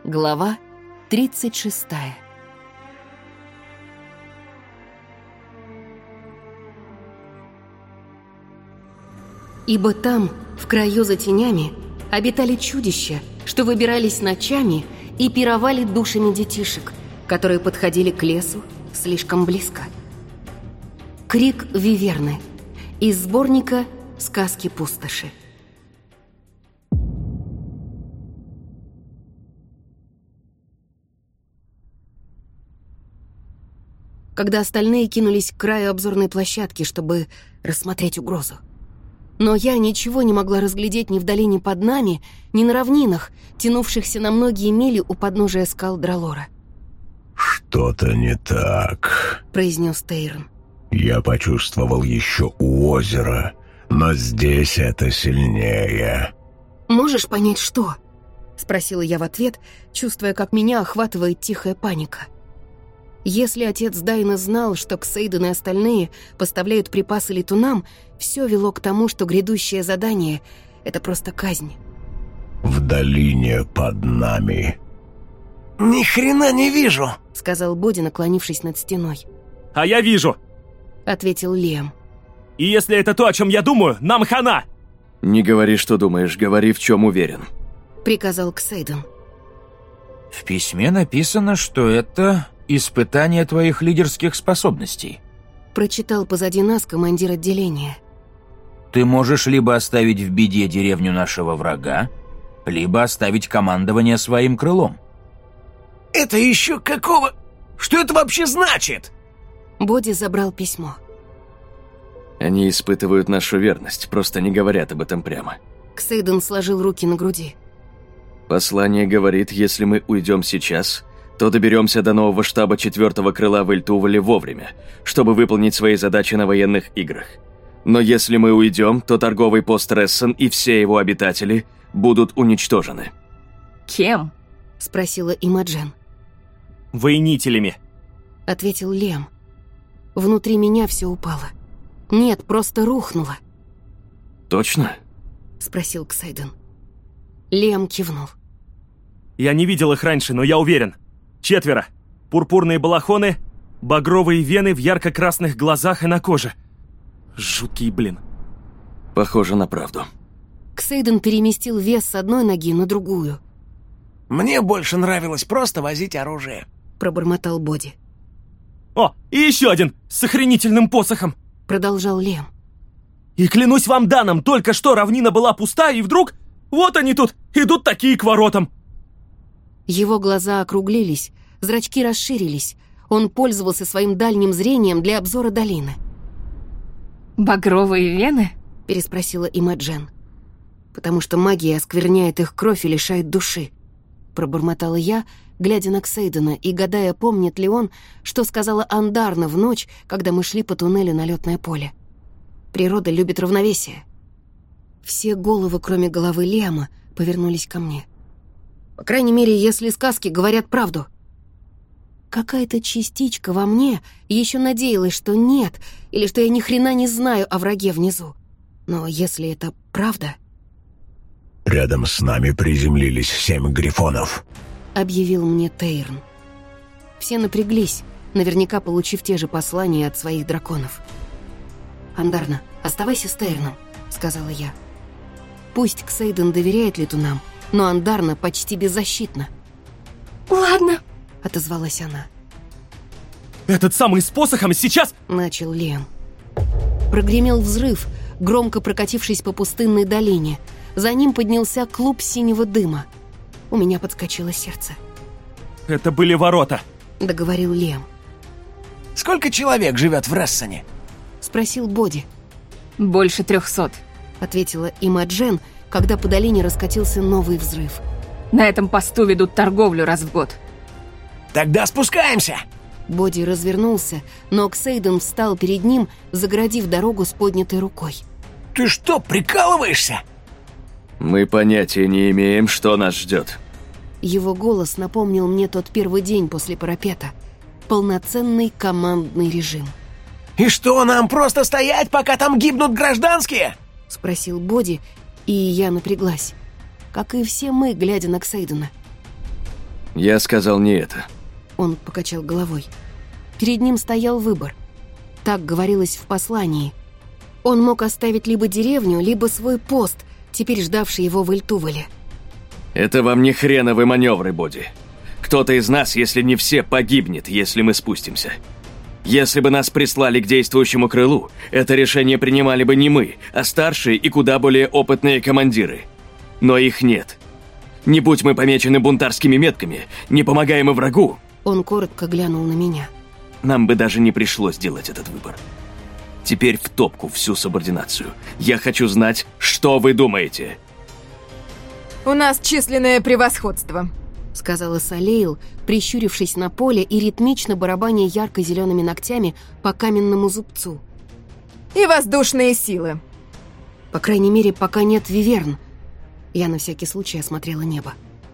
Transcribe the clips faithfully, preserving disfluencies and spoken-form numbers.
Глава тридцать шестая. Ибо там, в краю за тенями, обитали чудища, что выбирались ночами и пировали душами детишек, которые подходили к лесу слишком близко. Крик Виверны из сборника «Сказки пустоши». Когда остальные кинулись к краю обзорной площадки, чтобы рассмотреть угрозу. Но я ничего не могла разглядеть ни в долине под нами, ни на равнинах, тянувшихся на многие мили у подножия скал Дралора. «Что-то не так», — произнес Тейрон. «Я почувствовал еще у озера, но здесь это сильнее». «Можешь понять, что?» — спросила я в ответ, чувствуя, как меня охватывает тихая паника. Если отец Дайна знал, что Ксейден и остальные поставляют припасы летунам, все вело к тому, что грядущее задание — это просто казнь. «В долине под нами». «Ни хрена не вижу», — сказал Боди, наклонившись над стеной. «А я вижу», — ответил Лиам. «И если это то, о чем я думаю, нам хана!» «Не говори, что думаешь, говори, в чем уверен», — приказал Ксейден. «В письме написано, что это испытание твоих лидерских способностей», — прочитал позади нас командир отделения. «Ты можешь либо оставить в беде деревню нашего врага, либо оставить командование своим крылом». «Это еще какого? Что это вообще значит?» Боди забрал письмо. «Они испытывают нашу верность, просто не говорят об этом прямо». Ксейден сложил руки на груди. «Послание говорит, если мы уйдем сейчас, то доберемся до нового штаба четвертого крыла в Эльтувале вовремя, чтобы выполнить свои задачи на военных играх. Но если мы уйдем, то торговый пост Рессен и все его обитатели будут уничтожены». «Кем?» — спросила Имаджен. «Воинителями», — ответил Лем. Внутри меня все упало. Нет, просто рухнуло. «Точно?» — спросил Ксейден. Лем кивнул. «Я не видел их раньше, но я уверен. Четверо. Пурпурные балахоны, багровые вены в ярко-красных глазах и на коже. Жуткий блин». «Похоже на правду». Ксейден переместил вес с одной ноги на другую. «Мне больше нравилось просто возить оружие», — пробормотал Боди. «О, и еще один с охренительным посохом!» — продолжал Лем. «И клянусь вам данным, только что равнина была пуста, и вдруг... Вот они тут, идут такие к воротам!» Его глаза округлились, зрачки расширились. Он пользовался своим дальним зрением для обзора долины. «Багровые вены?» — переспросила Имаджен. «Потому что магия оскверняет их кровь и лишает души», — пробормотала я, глядя на Ксейдена и гадая, помнит ли он, что сказала Андарна в ночь, когда мы шли по туннелю на лётное поле. Природа любит равновесие. Все головы, кроме головы Лиама, повернулись ко мне. По крайней мере, если сказки говорят правду. Какая-то частичка во мне еще надеялась, что нет, или что я ни хрена не знаю о враге внизу. Но если это правда... «Рядом с нами приземлились семь грифонов», — объявил мне Тейрон. Все напряглись, наверняка получив те же послания от своих драконов. «Андарна, оставайся с Тейроном», — сказала я. «Пусть Ксейден доверяет летунам, но Андарна почти беззащитна». «Ладно», — отозвалась она. «Этот самый с посохом сейчас...» — начал Лиам. Прогремел взрыв, громко прокатившись по пустынной долине. За ним поднялся клуб синего дыма. У меня подскочило сердце. «Это были ворота», — договорил Лиам. «Сколько человек живет в Рессене?» — спросил Боди. «Больше трехсот», — ответила Имаджен, когда по долине раскатился новый взрыв. «На этом посту ведут торговлю раз в год». «Тогда спускаемся!» Боди развернулся, но Ксейден встал перед ним, загородив дорогу с поднятой рукой. «Ты что, прикалываешься?» «Мы понятия не имеем, что нас ждет». Его голос напомнил мне тот первый день после парапета. Полноценный командный режим. «И что, нам просто стоять, пока там гибнут гражданские?» — спросил Боди, и я напряглась. Как и все мы, глядя на Ксейдена. Я сказал не это. Он покачал головой. Перед ним стоял выбор. Так говорилось в послании. Он мог оставить либо деревню, либо свой пост, теперь ждавший его в Эльтувале. Это вам не хреновы маневры, Боди. Кто-то из нас, если не все, погибнет, если мы спустимся. Если бы нас прислали к действующему крылу, это решение принимали бы не мы, а старшие и куда более опытные командиры. Но их нет. Не будь мы помечены бунтарскими метками, не помогаем и врагу. Он коротко глянул на меня. Нам бы даже не пришлось делать этот выбор. Теперь в топку всю субординацию. Я хочу знать, что вы думаете. У нас численное превосходство, сказала Салейл, прищурившись на поле и ритмично барабаня ярко-зелеными ногтями по каменному зубцу. И воздушные силы. По крайней мере, пока нет виверн. Я на всякий случай осмотрела небо.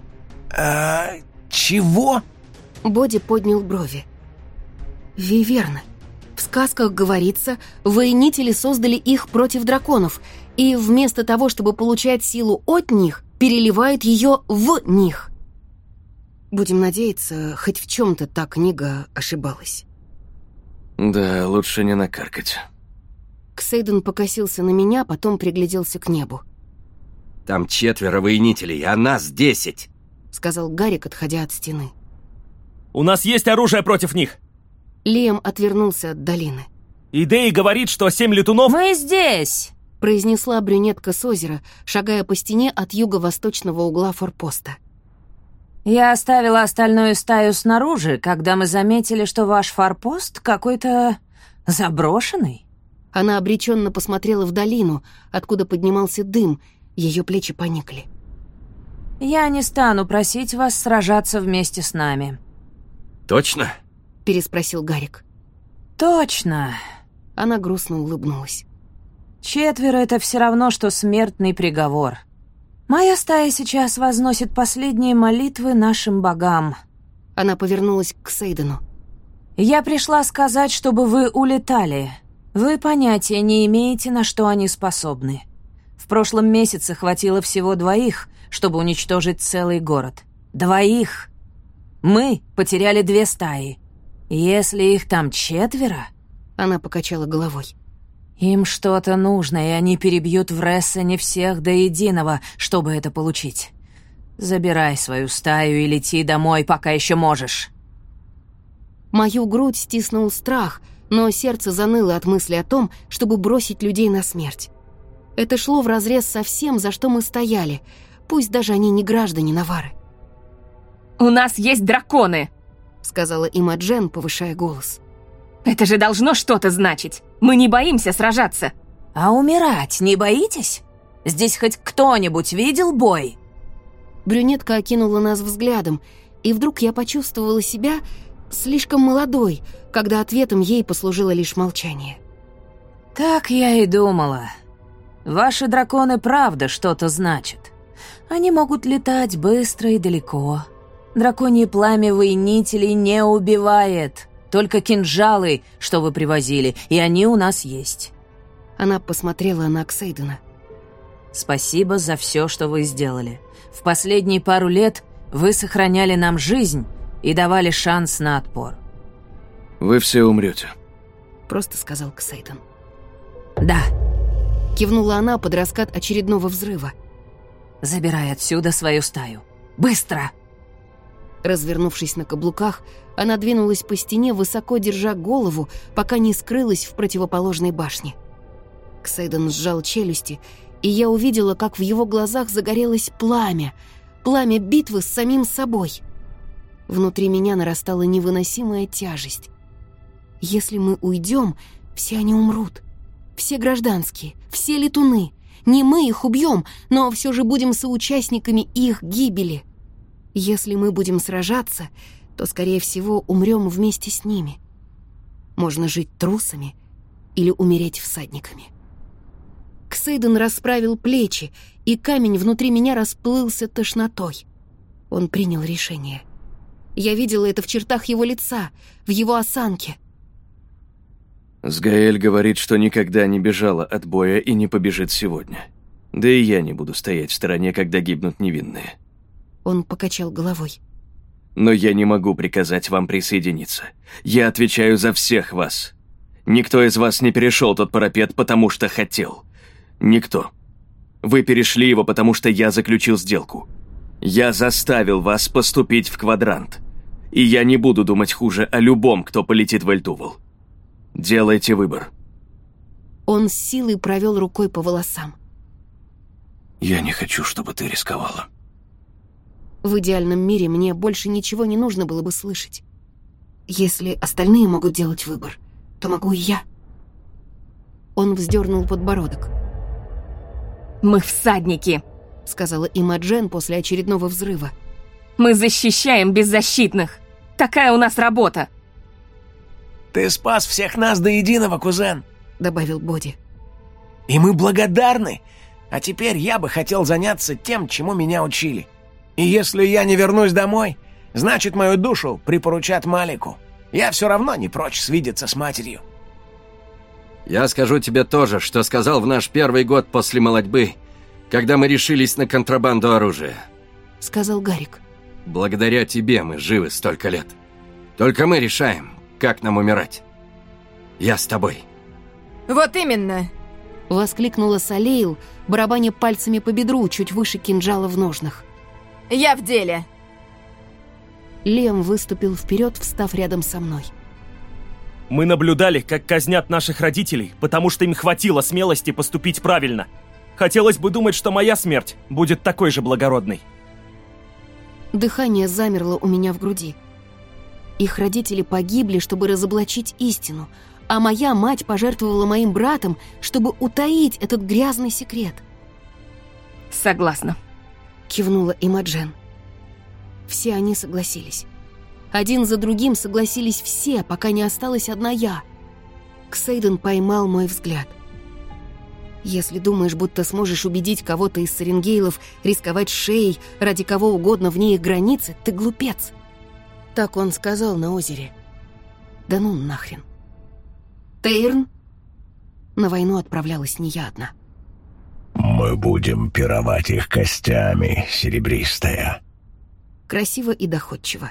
А, чего? Боди поднял брови. Виверны. В сказках говорится, воинители создали их против драконов, и вместо того, чтобы получать силу от них, переливают ее в них. Будем надеяться, хоть в чем-то та книга ошибалась. Да, лучше не накаркать. Ксейден покосился на меня, потом пригляделся к небу. Там четверо воинителей, а нас десять, сказал Гарик, отходя от стены. У нас есть оружие против них. Лиам отвернулся от долины. Идея говорит, что семь летунов... Мы здесь, произнесла брюнетка с озера, шагая по стене от юго-восточного угла форпоста. Я оставила остальную стаю снаружи, когда мы заметили, что ваш форпост какой-то заброшенный. Она обреченно посмотрела в долину, откуда поднимался дым, ее плечи поникли. Я не стану просить вас сражаться вместе с нами. Точно? Переспросил Гарик. Точно. Она грустно улыбнулась. Четверо — это все равно, что смертный приговор. Моя стая сейчас возносит последние молитвы нашим богам. Она повернулась к Сейдену. Я пришла сказать, чтобы вы улетали. Вы понятия не имеете, на что они способны. В прошлом месяце хватило всего двоих, чтобы уничтожить целый город. Двоих. Мы потеряли две стаи. Если их там четверо... Она покачала головой. Им что-то нужно, и они перебьют в Рессене всех до единого, чтобы это получить. Забирай свою стаю и лети домой, пока еще можешь. Мою грудь стиснул страх, но сердце заныло от мысли о том, чтобы бросить людей на смерть. Это шло вразрез со всем, за что мы стояли, пусть даже они не граждане Навары. у нас есть драконы, сказала Имаджен, повышая голос. Это же должно что-то значить. Мы не боимся сражаться. А умирать не боитесь? Здесь хоть кто-нибудь видел бой? Брюнетка окинула нас взглядом, и вдруг я почувствовала себя слишком молодой, когда ответом ей послужило лишь молчание. Так я и думала. Ваши драконы правда что-то значат. Они могут летать быстро и далеко. Драконье пламя воинителей не убивает. Только кинжалы, что вы привозили, и они у нас есть. Она посмотрела на Ксейдена. Спасибо за все, что вы сделали. В последние пару лет вы сохраняли нам жизнь и давали шанс на отпор. Вы все умрете, просто сказал Ксейден. Да. Кивнула она под раскат очередного взрыва. Забирай отсюда свою стаю. Быстро! Развернувшись на каблуках, она двинулась по стене, высоко держа голову, пока не скрылась в противоположной башне. Ксейден сжал челюсти, и я увидела, как в его глазах загорелось пламя, пламя битвы с самим собой. Внутри меня нарастала невыносимая тяжесть. Если мы уйдем, все они умрут. Все гражданские, все летуны. Не мы их убьем, но все же будем соучастниками их гибели. Если мы будем сражаться, то, скорее всего, умрем вместе с ними. Можно жить трусами или умереть всадниками. Ксейден расправил плечи, и камень внутри меня расплылся тошнотой. Он принял решение. Я видела это в чертах его лица, в его осанке. Сгаэль говорит, что никогда не бежала от боя и не побежит сегодня. Да и я не буду стоять в стороне, когда гибнут невинные. Он покачал головой. Но я не могу приказать вам присоединиться. Я отвечаю за всех вас. Никто из вас не перешел тот парапет, потому что хотел. Никто. Вы перешли его, потому что я заключил сделку. Я заставил вас поступить в квадрант. И я не буду думать хуже о любом, кто полетит в Эльтувал. Делайте выбор. Он с силой провел рукой по волосам. Я не хочу, чтобы ты рисковала. В идеальном мире мне больше ничего не нужно было бы слышать. Если остальные могут делать выбор, то могу и я. Он вздернул подбородок. «Мы всадники», — сказала Имаджен после очередного взрыва. «Мы защищаем беззащитных. Такая у нас работа». «Ты спас всех нас до единого, кузен», — добавил Боди. «И мы благодарны. А теперь я бы хотел заняться тем, чему меня учили. И если я не вернусь домой, значит, мою душу припоручат Малику. Я все равно не прочь свидеться с матерью». Я скажу тебе тоже, что сказал в наш первый год после молодьбы, когда мы решились на контрабанду оружия. Сказал Гарик. Благодаря тебе мы живы столько лет. Только мы решаем, как нам умирать. Я с тобой. Вот именно. Воскликнула Салейл, барабаня пальцами по бедру, чуть выше кинжала в ножнах. Я в деле. Лем выступил вперед, встав рядом со мной. Мы наблюдали, как казнят наших родителей, потому что им хватило смелости поступить правильно. Хотелось бы думать, что моя смерть будет такой же благородной. Дыхание замерло у меня в груди. Их родители погибли, чтобы разоблачить истину, а моя мать пожертвовала моим братом, чтобы утаить этот грязный секрет. «Согласна», — кивнула Имаджен. Все они согласились. Один за другим согласились все, пока не осталась одна я. Ксейден поймал мой взгляд. «Если думаешь, будто сможешь убедить кого-то из Саренгейлов рисковать шеей ради кого угодно вне их границы, ты глупец». Так он сказал на озере. Да ну нахрен. Тейрн? На войну отправлялась не я одна. Мы будем пировать их костями, серебристая. Красиво и доходчиво.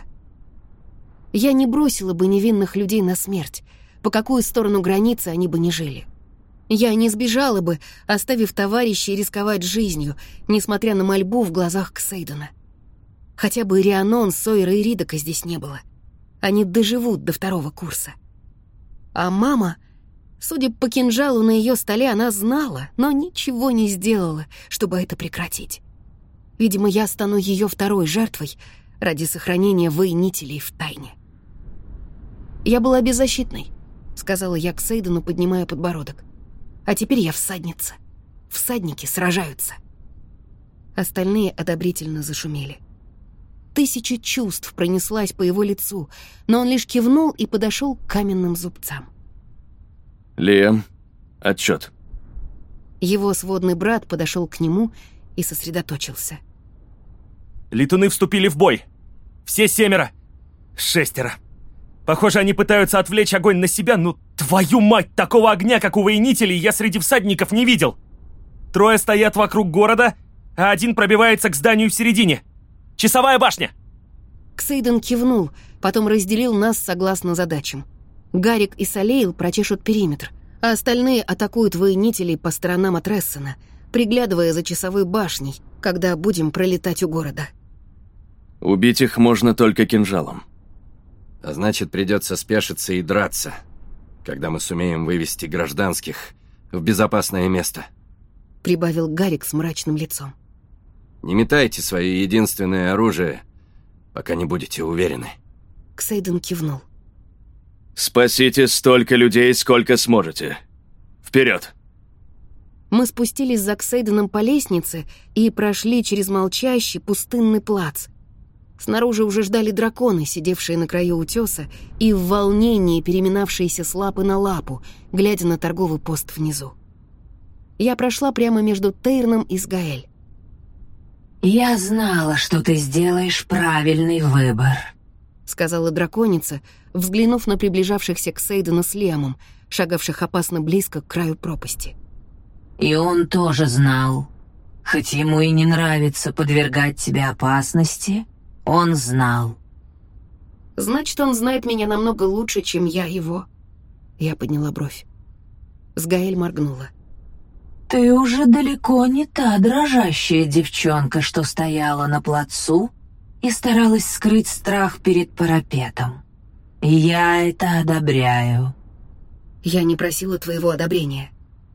Я не бросила бы невинных людей на смерть, по какую сторону границы они бы не жили. Я не сбежала бы, оставив товарищей рисковать жизнью, несмотря на мольбу в глазах Ксейдена. Хотя бы Рианон, Сойера и Ридока здесь не было. Они доживут до второго курса. А мама, судя по кинжалу на ее столе, она знала, но ничего не сделала, чтобы это прекратить. Видимо, я стану ее второй жертвой ради сохранения воинителей в тайне. «Я была беззащитной», — сказала я Ксейдену, поднимая подбородок. «А теперь я всадница. Всадники сражаются». Остальные одобрительно зашумели. Тысяча чувств пронеслась по его лицу, но он лишь кивнул и подошел к каменным зубцам. «Лиам, отчет». Его сводный брат подошел к нему и сосредоточился. Летуны вступили в бой. Все семеро. Шестеро. Похоже, они пытаются отвлечь огонь на себя, но твою мать, такого огня, как у воинителей, я среди всадников не видел. Трое стоят вокруг города, а один пробивается к зданию в середине. Часовая башня! Ксейден кивнул, потом разделил нас согласно задачам. Гарик и Салейл прочешут периметр, а остальные атакуют воинителей по сторонам от Рессена, приглядывая за часовой башней, когда будем пролетать у города. Убить их можно только кинжалом. А значит, придется спешиться и драться, когда мы сумеем вывести гражданских в безопасное место. Прибавил Гарик с мрачным лицом. Не метайте свое единственное оружие, пока не будете уверены. Ксейден кивнул. Спасите столько людей, сколько сможете. Вперед! Мы спустились за Ксейденом по лестнице и прошли через молчащий пустынный плац. Снаружи уже ждали драконы, сидевшие на краю утеса и в волнении переминавшиеся с лапы на лапу, глядя на торговый пост внизу. Я прошла прямо между Тейрном и Сгаэль. «Я знала, что ты сделаешь правильный выбор», — сказала драконица, взглянув на приближавшихся к Сейдену с Лиамом, шагавших опасно близко к краю пропасти. «И он тоже знал. Хоть ему и не нравится подвергать тебя опасности, он знал. Значит, он знает меня намного лучше, чем я его. Я подняла бровь. Сгаэль моргнула. «Ты уже далеко не та дрожащая девчонка, что стояла на плацу и старалась скрыть страх перед парапетом. Я это одобряю». Я не просила твоего одобрения.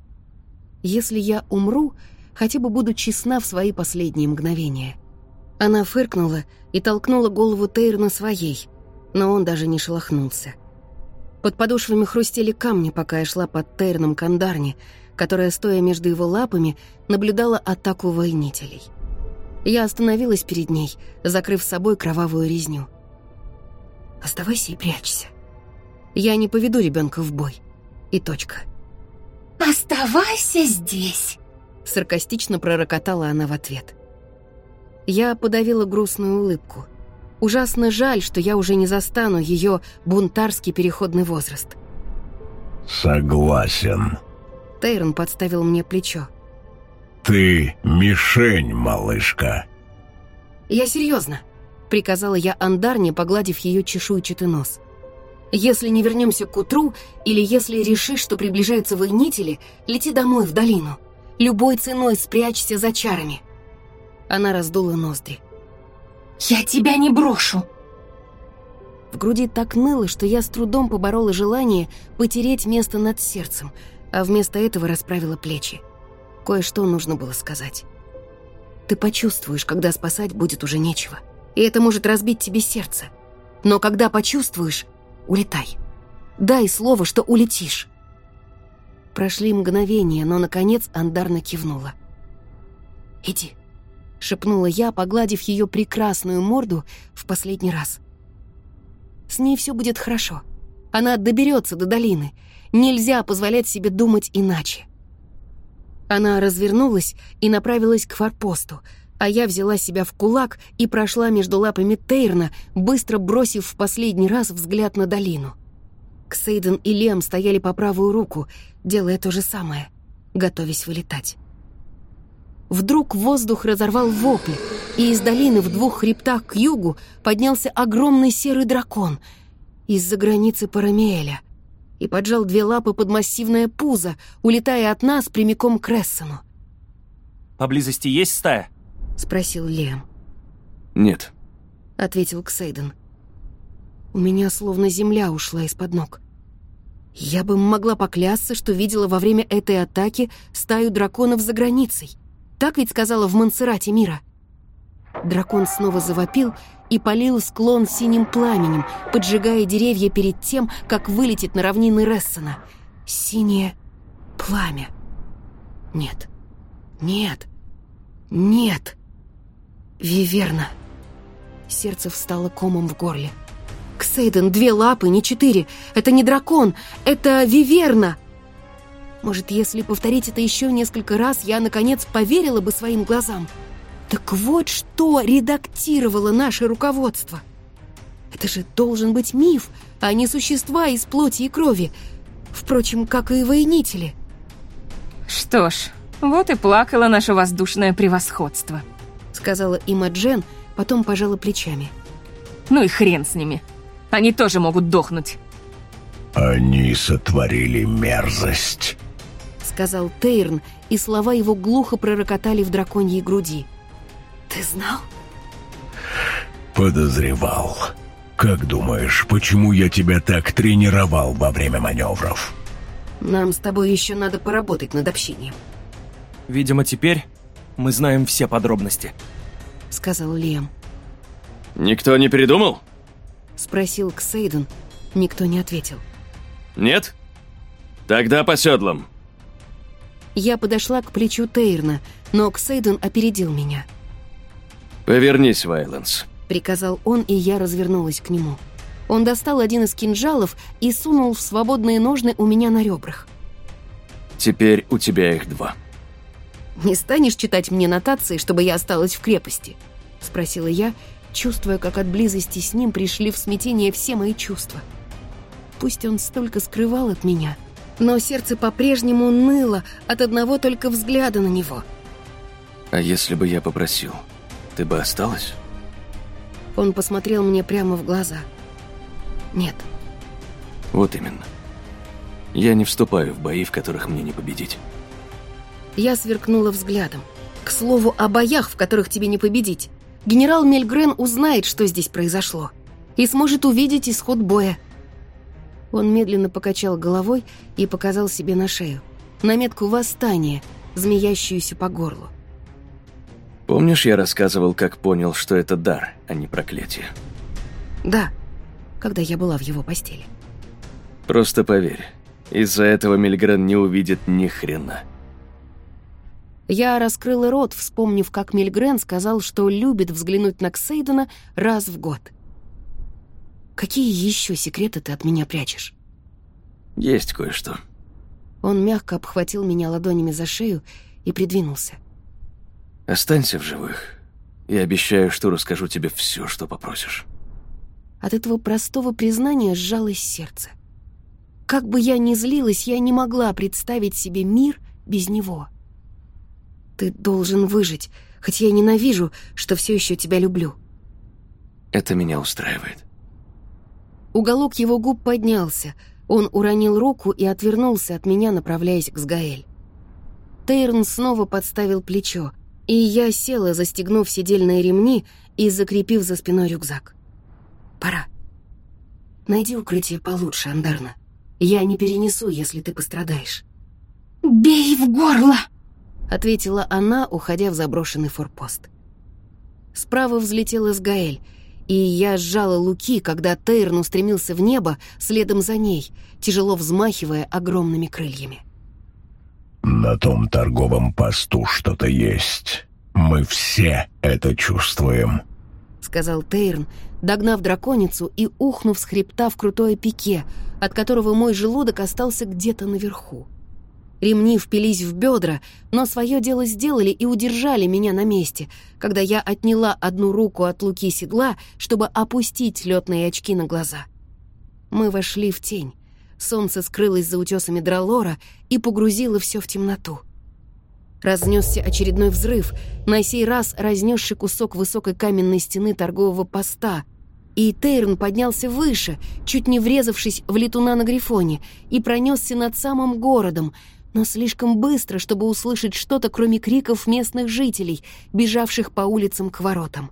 Если я умру, хотя бы буду честна в свои последние мгновения. Она фыркнула и толкнула голову Тейрна своей, но он даже не шелохнулся. Под подошвами хрустели камни, пока я шла под Тейрном к Андарне, которая, стоя между его лапами, наблюдала атаку воинителей. Я остановилась перед ней, закрыв с собой кровавую резню. «Оставайся и прячься. Я не поведу ребенка в бой. И точка». «Оставайся здесь», — саркастично пророкотала она в ответ. Я подавила грустную улыбку. Ужасно жаль, что я уже не застану ее бунтарский переходный возраст. Согласен. Тейрн подставил мне плечо. Ты мишень, малышка. Я серьезно, приказала я Андарне, погладив ее чешуйчатый нос. Если не вернемся к утру, или если решишь, что приближаются воинители, лети домой в долину. Любой ценой спрячься за чарами. Она раздула ноздри. «Я тебя не брошу!» В груди так ныло, что я с трудом поборола желание потереть место над сердцем, а вместо этого расправила плечи. Кое-что нужно было сказать. Ты почувствуешь, когда спасать будет уже нечего, и это может разбить тебе сердце. Но когда почувствуешь, улетай. Дай слово, что улетишь. Прошли мгновения, но, наконец, Андарна кивнула. «Иди», — шепнула я, погладив ее прекрасную морду в последний раз. «С ней все будет хорошо. Она доберется до долины. Нельзя позволять себе думать иначе». Она развернулась и направилась к форпосту, а я взяла себя в кулак и прошла между лапами Тейрна, быстро бросив в последний раз взгляд на долину. Ксейден и Лем стояли по правую руку, делая то же самое, готовясь вылетать. Вдруг воздух разорвал вопль, и из долины в двух хребтах к югу поднялся огромный серый дракон из-за границы Парамиэля и поджал две лапы под массивное пузо, улетая от нас прямиком к Рессену. «Поблизости есть стая?» — спросил Лем. «Нет», — ответил Ксейден. У меня словно земля ушла из-под ног. Я бы могла поклясться, что видела во время этой атаки стаю драконов за границей. Так ведь сказала в Монсеррате Мира. Дракон снова завопил и полил склон синим пламенем, поджигая деревья перед тем, как вылетит на равнины Рессена. Синее пламя. Нет, нет, нет. Виверна. Сердце встало комом в горле. Ксейден, две лапы, не четыре. Это не дракон, это Виверна. Может, если повторить это еще несколько раз, я, наконец, поверила бы своим глазам. Так вот что редактировало наше руководство. Это же должен быть миф, а не существа из плоти и крови. Впрочем, как и воинители. Что ж, вот и плакало наше воздушное превосходство, сказала Имаджен, потом пожала плечами. Ну и хрен с ними. Они тоже могут дохнуть. Они сотворили мерзость, сказал Тейрн, и слова его глухо пророкотали в драконьей груди. Ты знал? Подозревал. Как думаешь, почему я тебя так тренировал во время маневров? Нам с тобой еще надо поработать над общением. Видимо, теперь мы знаем все подробности, сказал Лем. «Никто не передумал?» Спросил Ксейден. Никто не ответил. «Нет? Тогда по седлам». Я подошла к плечу Тейрна, но Ксейден опередил меня. «Повернись, Вайланс», — приказал он, и я развернулась к нему. Он достал один из кинжалов и сунул в свободные ножны у меня на ребрах. «Теперь у тебя их два». «Не станешь читать мне нотации, чтобы я осталась в крепости?» — спросила я, чувствуя, как от близости с ним пришли в смятение все мои чувства. Пусть он столько скрывал от меня, но сердце по-прежнему ныло от одного только взгляда на него. «А если бы я попросил, ты бы осталась?» Он посмотрел мне прямо в глаза. Нет. Вот именно. Я не вступаю в бои, в которых мне не победить. Я сверкнула взглядом. К слову о боях, в которых тебе не победить. Генерал Мельгрен узнает, что здесь произошло, и сможет увидеть исход боя. Он медленно покачал головой и показал себе на шею наметку восстания, змеящуюся по горлу. Помнишь, я рассказывал, как понял, что это дар, а не проклятие? Да, когда я была в его постели. Просто поверь, из-за этого Мельгрен не увидит ни хрена. Я раскрыла рот, вспомнив, как Мельгрен сказал, что любит взглянуть на Ксейдена раз в год. Какие еще секреты ты от меня прячешь? Есть кое-что. Он мягко обхватил меня ладонями за шею и придвинулся. Останься в живых. Я обещаю, что расскажу тебе все, что попросишь. От этого простого признания сжалось сердце. Как бы я ни злилась, я не могла представить себе мир без него. Ты должен выжить, хоть я ненавижу, что все еще тебя люблю. Это меня устраивает. Уголок его губ поднялся. Он уронил руку и отвернулся от меня, направляясь к Сгаэль. Тейрн снова подставил плечо, и я села, застегнув седельные ремни и закрепив за спиной рюкзак. Пора. Найди укрытие получше, Андарна. Я не перенесу, если ты пострадаешь. «Бей в горло!» — ответила она, уходя в заброшенный форпост. Справа взлетела Сгаэль, и я сжала луки, когда Тейрн устремился в небо следом за ней, тяжело взмахивая огромными крыльями. На том торговом посту что-то есть. Мы все это чувствуем, — сказал Тейрн, догнав драконицу и ухнув с хребта в крутое пике, от которого мой желудок остался где-то наверху. Ремни впились в бедра, но свое дело сделали и удержали меня на месте, когда я отняла одну руку от луки седла, чтобы опустить летные очки на глаза. Мы вошли в тень. Солнце скрылось за утесами Дралора и погрузило все в темноту. Разнесся очередной взрыв, на сей раз разнесший кусок высокой каменной стены торгового поста, и Тейрн поднялся выше, чуть не врезавшись в летуна на Грифоне, и пронесся над самым городом, но слишком быстро, чтобы услышать что-то, кроме криков местных жителей, бежавших по улицам к воротам.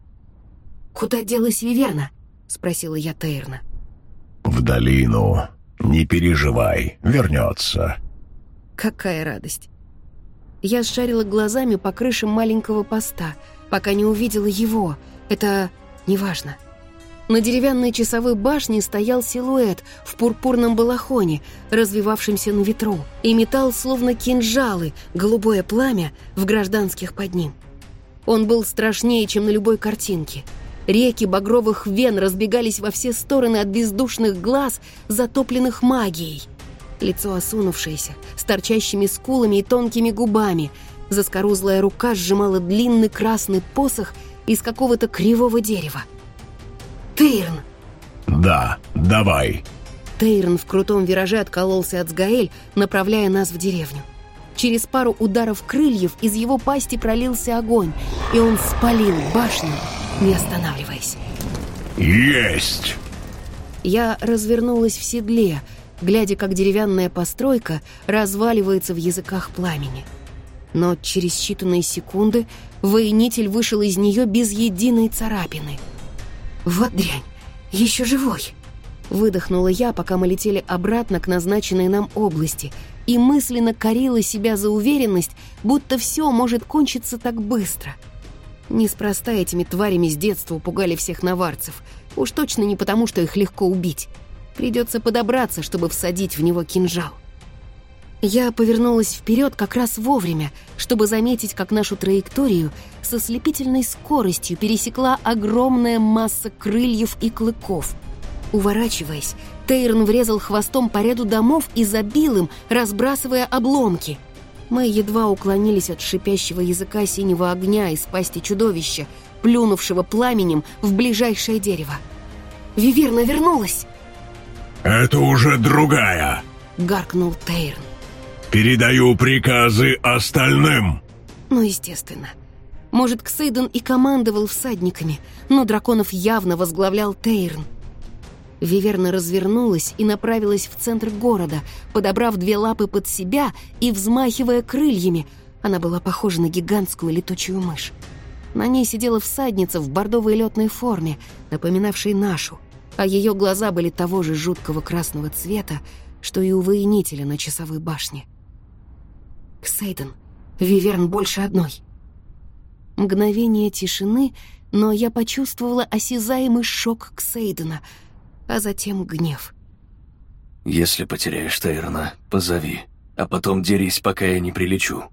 «Куда делась Виверна?» — спросила я Тейрна. «В долину. Не переживай, вернется». Какая радость! Я шарила глазами по крышам маленького поста, пока не увидела его. Это неважно. На деревянной часовой башне стоял силуэт в пурпурном балахоне, развивавшемся на ветру, и метал словно кинжалы голубое пламя в гражданских под ним. Он был страшнее, чем на любой картинке. Реки багровых вен разбегались во все стороны от бездушных глаз, затопленных магией. Лицо осунувшееся, с торчащими скулами и тонкими губами. Заскорузлая рука сжимала длинный красный посох из какого-то кривого дерева. «Тейрн!» «Да, давай!» Тейрн в крутом вираже откололся от Сгаэль, направляя нас в деревню. Через пару ударов крыльев из его пасти пролился огонь, и он спалил башню, не останавливаясь. «Есть!» Я развернулась в седле, глядя, как деревянная постройка разваливается в языках пламени. Но через считанные секунды воинитель вышел из нее без единой царапины. «Вот дрянь, еще живой!» Выдохнула я, пока мы летели обратно к назначенной нам области, и мысленно корила себя за уверенность, будто все может кончиться так быстро. Неспроста этими тварями с детства пугали всех наварцев. Уж точно не потому, что их легко убить. Придется подобраться, чтобы всадить в него кинжал. Я повернулась вперед как раз вовремя, чтобы заметить, как нашу траекторию со слепительной скоростью пересекла огромная масса крыльев и клыков. Уворачиваясь, Тейрн врезал хвостом по ряду домов и забил им, разбрасывая обломки. Мы едва уклонились от шипящего языка синего огня из пасти чудовища, плюнувшего пламенем в ближайшее дерево. «Виверна вернулась!» «Это уже другая!» — гаркнул Тейрн. «Передаю приказы остальным!» Ну, естественно. Может, Ксейден и командовал всадниками, но драконов явно возглавлял Тейрн. Виверна развернулась и направилась в центр города, подобрав две лапы под себя и взмахивая крыльями. Она была похожа на гигантскую летучую мышь. На ней сидела всадница в бордовой летной форме, напоминавшей нашу, а ее глаза были того же жуткого красного цвета, что и у воинителя на часовой башне. «Ксейден, Виверн больше одной». Мгновение тишины, но я почувствовала осязаемый шок Ксейдена, а затем гнев. «Если потеряешь Тейрона, позови, а потом дерись, пока я не прилечу».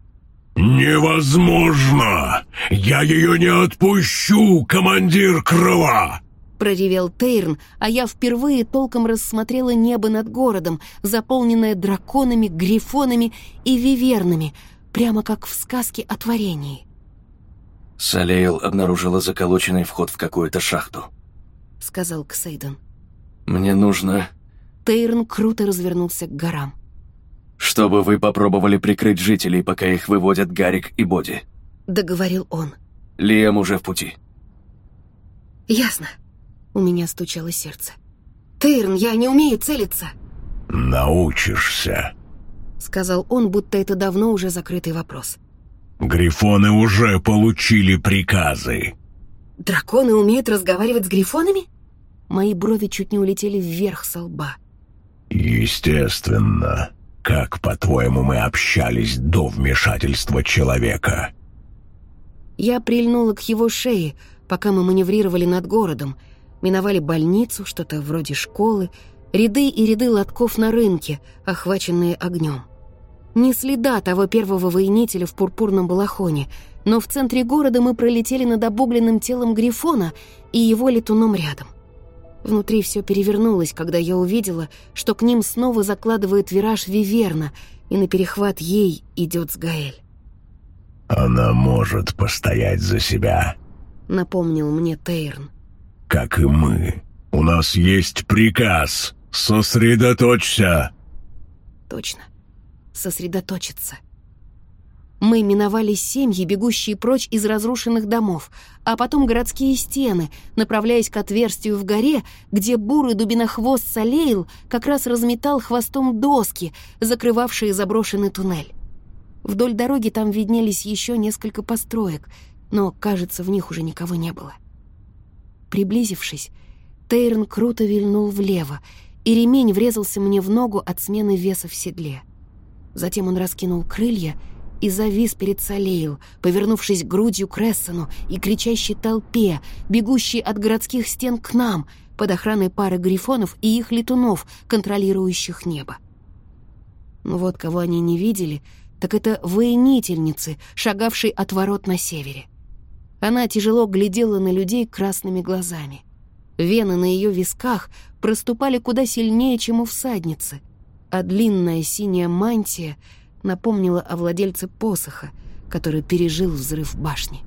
«Невозможно! Я ее не отпущу, командир крыла!» Проревел Тейрн, а я впервые толком рассмотрела небо над городом, заполненное драконами, грифонами и вивернами, прямо как в сказке о творении. «Салейл обнаружила заколоченный вход в какую-то шахту», — сказал Ксейден. «Мне нужно...» Тейрн круто развернулся к горам. «Чтобы вы попробовали прикрыть жителей, пока их выводят Гарик и Боди», — договорил он. «Лиам уже в пути». «Ясно». У меня стучало сердце. «Тейрн, я не умею целиться». «Научишься», — сказал он, будто это давно уже закрытый вопрос. «Грифоны уже получили приказы». «Драконы умеют разговаривать с грифонами?» Мои брови чуть не улетели вверх со лба. «Естественно. Как, по-твоему, мы общались до вмешательства человека?» Я прильнула к его шее, пока мы маневрировали над городом, миновали больницу, что-то вроде школы, ряды и ряды лотков на рынке, охваченные огнем. Ни следа того первого воинителя в пурпурном балахоне, но в центре города мы пролетели над обугленным телом Грифона и его летуном рядом. Внутри все перевернулось, когда я увидела, что к ним снова закладывает вираж Виверна, и на перехват ей идет Сгаэль. «Она может постоять за себя», — напомнил мне Тейрн. «Как и мы. У нас есть приказ. Сосредоточься». Точно. Сосредоточиться. Мы миновали семьи, бегущие прочь из разрушенных домов, а потом городские стены, направляясь к отверстию в горе, где бурый дубинохвост Салейл как раз разметал хвостом доски, закрывавшие заброшенный туннель. Вдоль дороги там виднелись еще несколько построек, но, кажется, в них уже никого не было. Приблизившись, Тейрн круто вильнул влево, и ремень врезался мне в ногу от смены веса в седле. Затем он раскинул крылья и завис перед Салейл, повернувшись грудью к Рессену и кричащей толпе, бегущей от городских стен к нам, под охраной пары грифонов и их летунов, контролирующих небо. Но вот кого они не видели, так это воинительницы, шагавшей от ворот на севере. Она тяжело глядела на людей красными глазами. Вены на ее висках проступали куда сильнее, чем у всадницы, а длинная синяя мантия напомнила о владельце посоха, который пережил взрыв башни.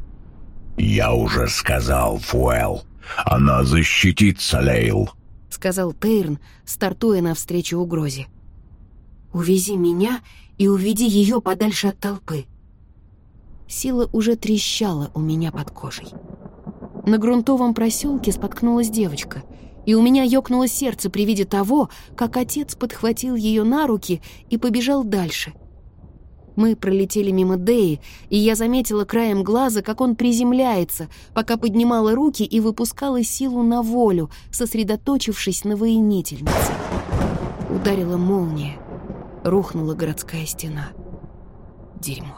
«Я уже сказал, Фуэл, она защитит Салейл», — сказал Тейрн, стартуя навстречу угрозе. «Увези меня и уведи ее подальше от толпы». Сила уже трещала у меня под кожей. На грунтовом проселке споткнулась девочка, и у меня ёкнуло сердце при виде того, как отец подхватил ее на руки и побежал дальше. Мы пролетели мимо Деи, и я заметила краем глаза, как он приземляется, пока поднимала руки и выпускала силу на волю, сосредоточившись на воинительнице. Ударила молния, рухнула городская стена. Дерьмо.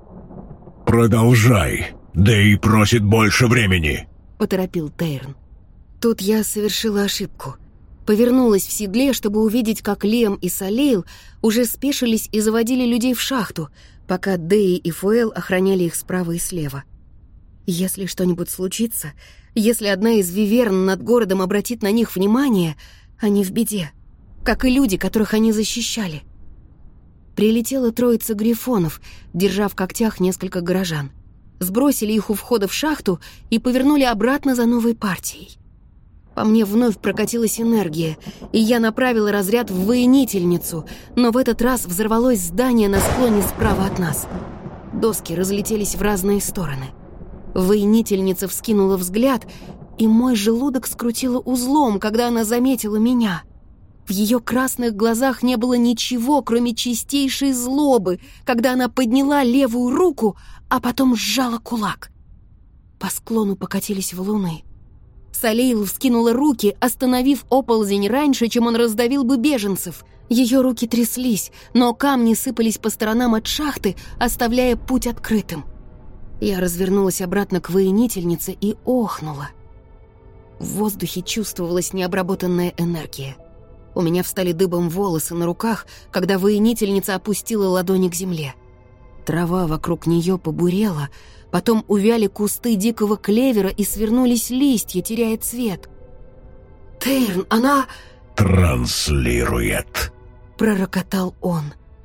«Продолжай, Дэй просит больше времени», — поторопил Тейрн. Тут я совершила ошибку. Повернулась в седле, чтобы увидеть, как Лиам и Салейл уже спешились и заводили людей в шахту, пока Дэй и Фуэл охраняли их справа и слева. Если что-нибудь случится, если одна из виверн над городом обратит на них внимание, они в беде, как и люди, которых они защищали. Прилетела троица грифонов, держа в когтях несколько горожан. Сбросили их у входа в шахту и повернули обратно за новой партией. По мне вновь прокатилась энергия, и я направила разряд в воинительницу, но в этот раз взорвалось здание на склоне справа от нас. Доски разлетелись в разные стороны. Воинительница вскинула взгляд, и мой желудок скрутило узлом, когда она заметила меня. В ее красных глазах не было ничего, кроме чистейшей злобы, когда она подняла левую руку, а потом сжала кулак. По склону покатились валуны. Салейл вскинула руки, остановив оползень раньше, чем он раздавил бы беженцев. Ее руки тряслись, но камни сыпались по сторонам от шахты, оставляя путь открытым. Я развернулась обратно к воинительнице и охнула. В воздухе чувствовалась необработанная энергия. У меня встали дыбом волосы на руках, когда воинительница опустила ладони к земле. Трава вокруг нее побурела, потом увяли кусты дикого клевера и свернулись листья, теряя цвет. «Тейрн, она...» «Транслирует», — пророкотал он.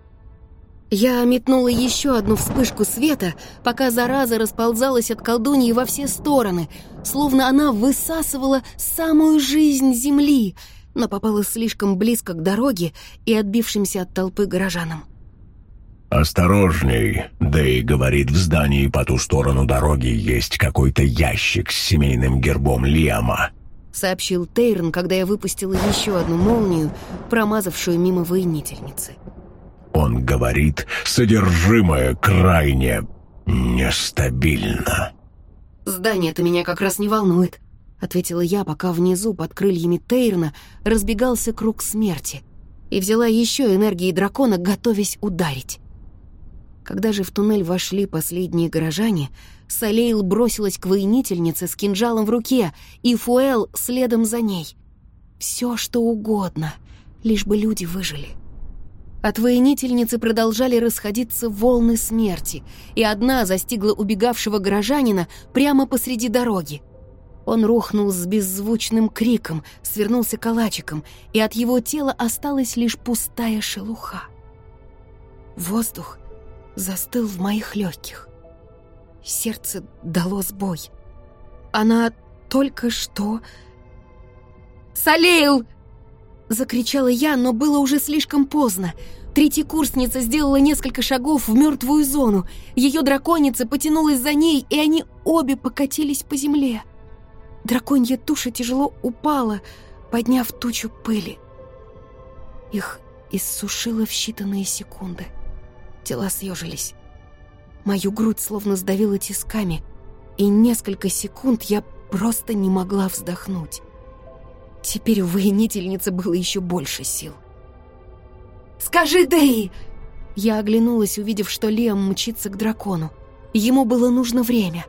Я метнула еще одну вспышку света, пока зараза расползалась от колдуньи во все стороны, словно она высасывала самую жизнь земли, но попала слишком близко к дороге и отбившимся от толпы горожанам. «Осторожней!» Дэй говорит, в здании по ту сторону дороги есть какой-то ящик с семейным гербом Лиама», — сообщил Тейрн, когда я выпустила еще одну молнию, промазавшую мимо воинительницы. «Он говорит, содержимое крайне нестабильно». «Здание-то меня как раз не волнует», — ответила я, пока внизу под крыльями Тейрна разбегался круг смерти, и взяла еще энергии дракона, готовясь ударить. Когда же в туннель вошли последние горожане, Салейл бросилась к воинительнице с кинжалом в руке, и Фуэл следом за ней. Все, что угодно, лишь бы люди выжили. От воинительницы продолжали расходиться волны смерти, и одна застигла убегавшего горожанина прямо посреди дороги. Он рухнул с беззвучным криком, свернулся калачиком, и от его тела осталась лишь пустая шелуха. Воздух застыл в моих легких. Сердце дало сбой. Она только что... «Салейл!» — закричала я, но было уже слишком поздно. Третьекурсница сделала несколько шагов в мертвую зону. Ее драконица потянулась за ней, и они обе покатились по земле. Драконья туша тяжело упала, подняв тучу пыли. Их иссушило в считанные секунды. Тела съежились. Мою грудь словно сдавило тисками, и несколько секунд я просто не могла вздохнуть. Теперь у воинительницы было еще больше сил. «Скажи, Дэй!» Я оглянулась, увидев, что Лиам мчится к дракону. Ему было нужно время.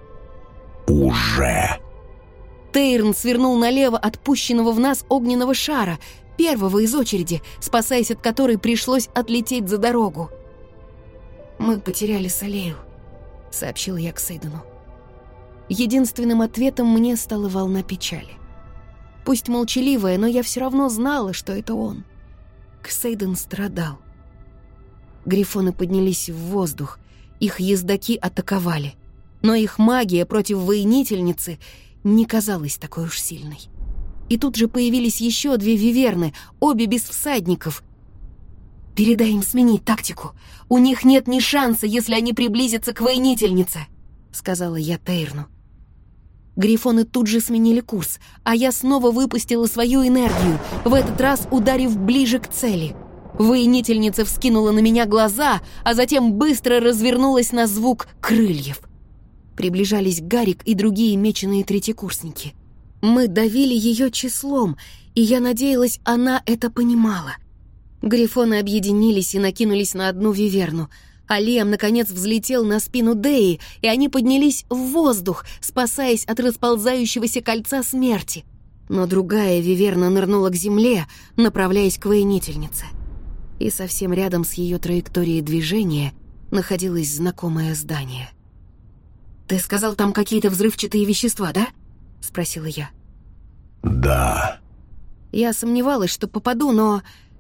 «Уже!» Тейрн свернул налево от пущенного в нас огненного шара, первого из очереди, спасаясь от которой пришлось отлететь за дорогу. «Мы потеряли Салейл», — сообщил я Ксейдену. Единственным ответом мне стала волна печали. Пусть молчаливая, но я все равно знала, что это он. Ксейден страдал. Грифоны поднялись в воздух, их ездаки атаковали, но их магия против воинительницы не казалась такой уж сильной. И тут же появились еще две виверны, обе без всадников. «Передай им сменить тактику. У них нет ни шанса, если они приблизятся к воинительнице», — сказала я Тейрну. Грифоны тут же сменили курс, а я снова выпустила свою энергию, в этот раз ударив ближе к цели. Воинительница вскинула на меня глаза, а затем быстро развернулась на звук крыльев. Приближались Гарик и другие меченые третьекурсники. Мы давили ее числом, и я надеялась, она это понимала. Грифоны объединились и накинулись на одну виверну, а Лиам, наконец, взлетел на спину Деи, и они поднялись в воздух, спасаясь от расползающегося кольца смерти. Но другая виверна нырнула к земле, направляясь к воинительнице. И совсем рядом с ее траекторией движения находилось знакомое здание. «Ты сказал, там какие-то взрывчатые вещества, да?» — спросила я. «Да». Я сомневалась, что попаду, но...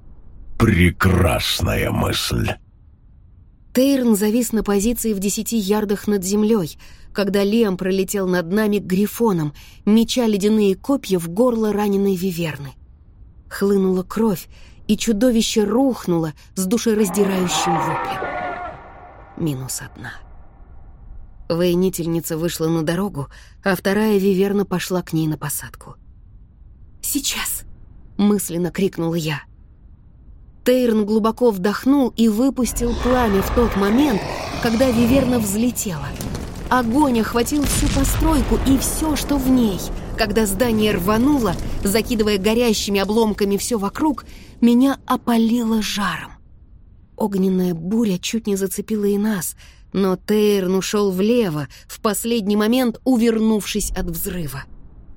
«Прекрасная мысль». Тейрн завис на позиции в десяти ярдах над землей, когда Лиам пролетел над нами к грифонам, меча ледяные копья в горло раненой виверны. Хлынула кровь, и чудовище рухнуло с душераздирающим воплем. Минус одна. Воинительница вышла на дорогу, а вторая виверна пошла к ней на посадку. «Сейчас!» — мысленно крикнула я. Тейрн глубоко вдохнул и выпустил пламя в тот момент, когда виверна взлетела. Огонь охватил всю постройку и все, что в ней. Когда здание рвануло, закидывая горящими обломками все вокруг, меня опалило жаром. Огненная буря чуть не зацепила и нас, но Тейрн ушел влево, в последний момент увернувшись от взрыва.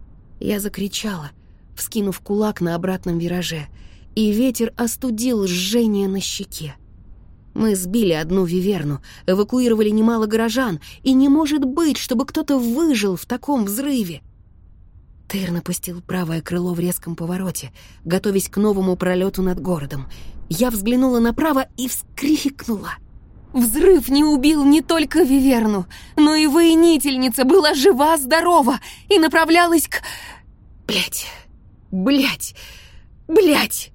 Я закричала, вскинув кулак на обратном вираже, и ветер остудил жжение на щеке. Мы сбили одну виверну, эвакуировали немало горожан, и не может быть, чтобы кто-то выжил в таком взрыве. Тейрн опустил правое крыло в резком повороте, готовясь к новому пролету над городом. Я взглянула направо и вскрикнула. Взрыв не убил не только виверну, но и воинительница была жива-здорова и направлялась к... Блять, блять, блять!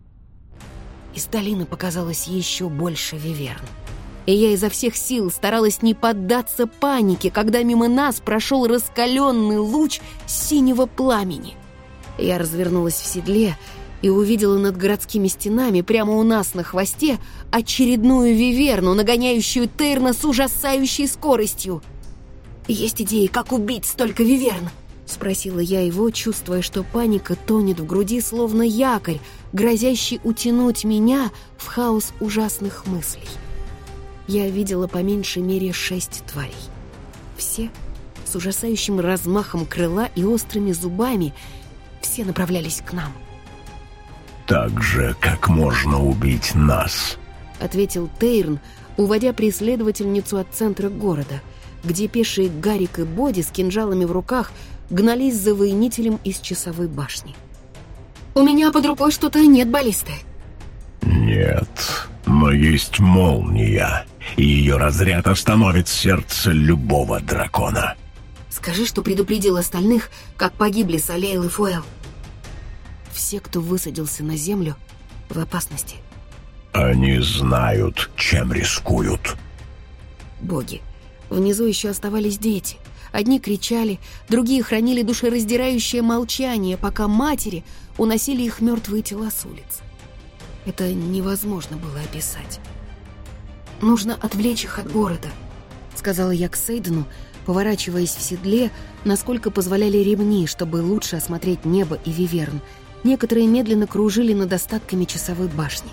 Из долины показалось еще больше виверн. И я изо всех сил старалась не поддаться панике, когда мимо нас прошел раскаленный луч синего пламени. Я развернулась в седле и увидела над городскими стенами прямо у нас на хвосте очередную виверну, нагоняющую Тейрна с ужасающей скоростью. «Есть идеи, как убить столько виверн?» — спросила я его, чувствуя, что паника тонет в груди, словно якорь, грозящий утянуть меня в хаос ужасных мыслей. Я видела по меньшей мере шесть тварей. Все с ужасающим размахом крыла и острыми зубами, все направлялись к нам. «Так же, как можно убить нас», — ответил Тейрн, уводя преследовательницу от центра города, где пешие Гарик и Боди с кинжалами в руках гнались за воинителем из часовой башни. «У меня под рукой что-то нет баллисты». «Нет, но есть молния, и ее разряд остановит сердце любого дракона». «Скажи, что предупредил остальных, как погибли Салейл и Фуэл». Все, кто высадился на землю, в опасности. «Они знают, чем рискуют». Боги, внизу еще оставались дети. Одни кричали, другие хранили душераздирающее молчание, пока матери уносили их мертвые тела с улиц. Это невозможно было описать. «Нужно отвлечь их от города», — сказала я к Сейдену, поворачиваясь в седле, насколько позволяли ремни, чтобы лучше осмотреть небо и виверн. Некоторые медленно кружили над остатками часовой башни.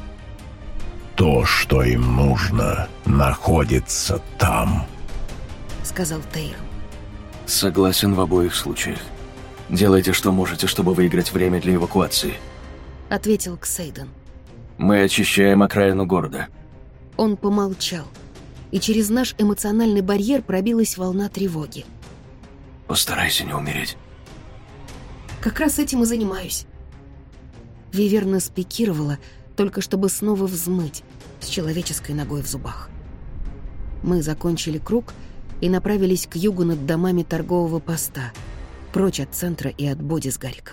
«То, что им нужно, находится там», — сказал Тейрн. Согласен в обоих случаях. Делайте, что можете, чтобы выиграть время для эвакуации. Ответил Ксейден. Мы очищаем окраину города. Он помолчал, и через наш эмоциональный барьер пробилась волна тревоги. Постарайся не умереть. Как раз этим и занимаюсь. Виверна спикировала, только чтобы снова взмыть, с человеческой ногой в зубах. Мы закончили круг и направились к югу над домами торгового поста, прочь от центра и от Боди с Гариком.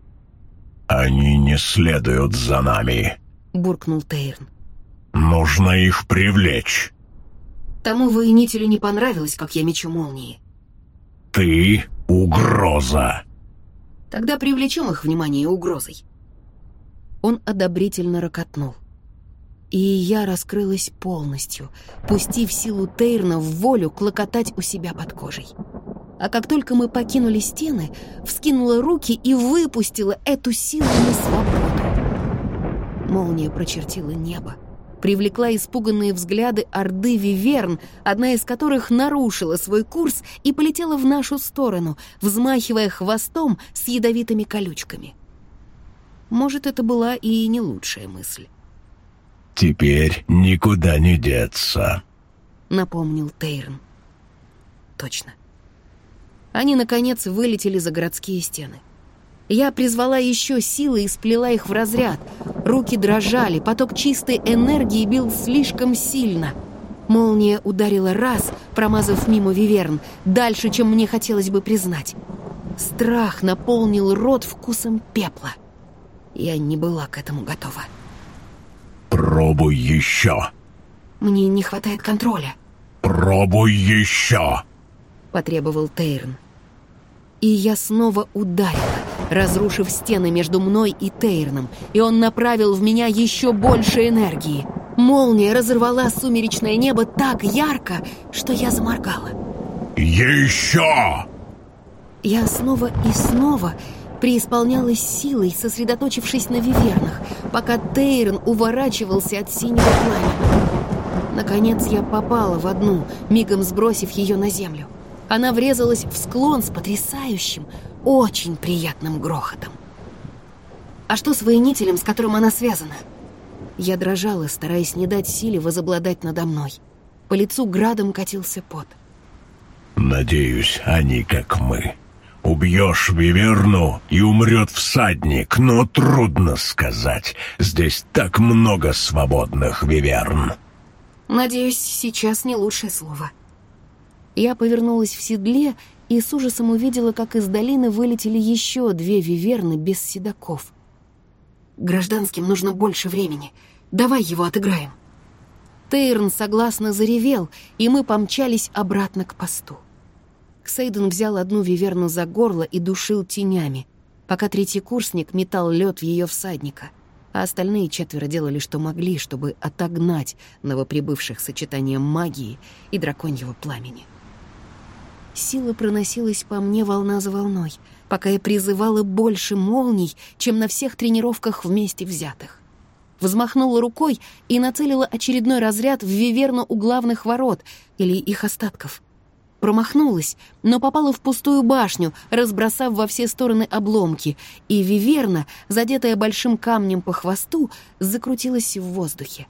«Они не следуют за нами», — буркнул Тейрн. «Нужно их привлечь». Тому воинителю не понравилось, как я мечу молнии. «Ты — угроза». Тогда привлечем их внимание угрозой. Он одобрительно рокотнул. И я раскрылась полностью, пустив силу Тейрна в волю клокотать у себя под кожей. А как только мы покинули стены, вскинула руки и выпустила эту силу на свободу. Молния прочертила небо, привлекла испуганные взгляды орды виверн, одна из которых нарушила свой курс и полетела в нашу сторону, взмахивая хвостом с ядовитыми колючками. Может, это была и не лучшая мысль. «Теперь никуда не деться», — напомнил Тейрн. Точно. Они, наконец, вылетели за городские стены. Я призвала еще силы и сплела их в разряд. Руки дрожали, поток чистой энергии бил слишком сильно. Молния ударила раз, промазав мимо виверн, дальше, чем мне хотелось бы признать. Страх наполнил рот вкусом пепла. Я не была к этому готова. «Пробуй еще». Мне не хватает контроля. «Пробуй еще». — потребовал Тейрн. И я снова ударила, разрушив стены между мной и Тейрном, и он направил в меня еще больше энергии. Молния разорвала сумеречное небо так ярко, что я заморгала. «Еще!» Я снова и снова преисполнялась силой, сосредоточившись на вивернах, пока Тейрн уворачивался от синего пламени. Наконец я попала в одну, мигом сбросив ее на землю. Она врезалась в склон с потрясающим, очень приятным грохотом. А что с воинителем, с которым она связана? Я дрожала, стараясь не дать силе возобладать надо мной. По лицу градом катился пот. «Надеюсь, они как мы. Убьешь виверну, и умрет всадник, но трудно сказать. Здесь так много свободных виверн». Надеюсь, сейчас не лучшее слово. Я повернулась в седле и с ужасом увидела, как из долины вылетели еще две виверны без седаков. Гражданским нужно больше времени. Давай его отыграем. Тейрн согласно заревел, и мы помчались обратно к посту. Ксейден взял одну виверну за горло и душил тенями, пока третий курсник метал лед в ее всадника, а остальные четверо делали, что могли, чтобы отогнать новоприбывших сочетанием магии и драконьего пламени. Сила проносилась по мне волна за волной, пока я призывала больше молний, чем на всех тренировках вместе взятых. Взмахнула рукой и нацелила очередной разряд в виверну у главных ворот или их остатков. Промахнулась, но попала в пустую башню, разбросав во все стороны обломки, и виверна, задетая большим камнем по хвосту, закрутилась в воздухе.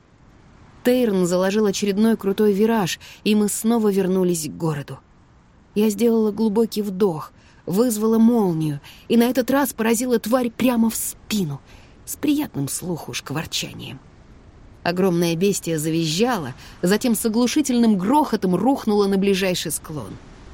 Тейрн заложил очередной крутой вираж, и мы снова вернулись к городу. Я сделала глубокий вдох, вызвала молнию, и на этот раз поразила тварь прямо в спину, с приятным слуху шкварчанием. Огромное бестия завизжало, затем с оглушительным грохотом рухнуло на ближайший склон.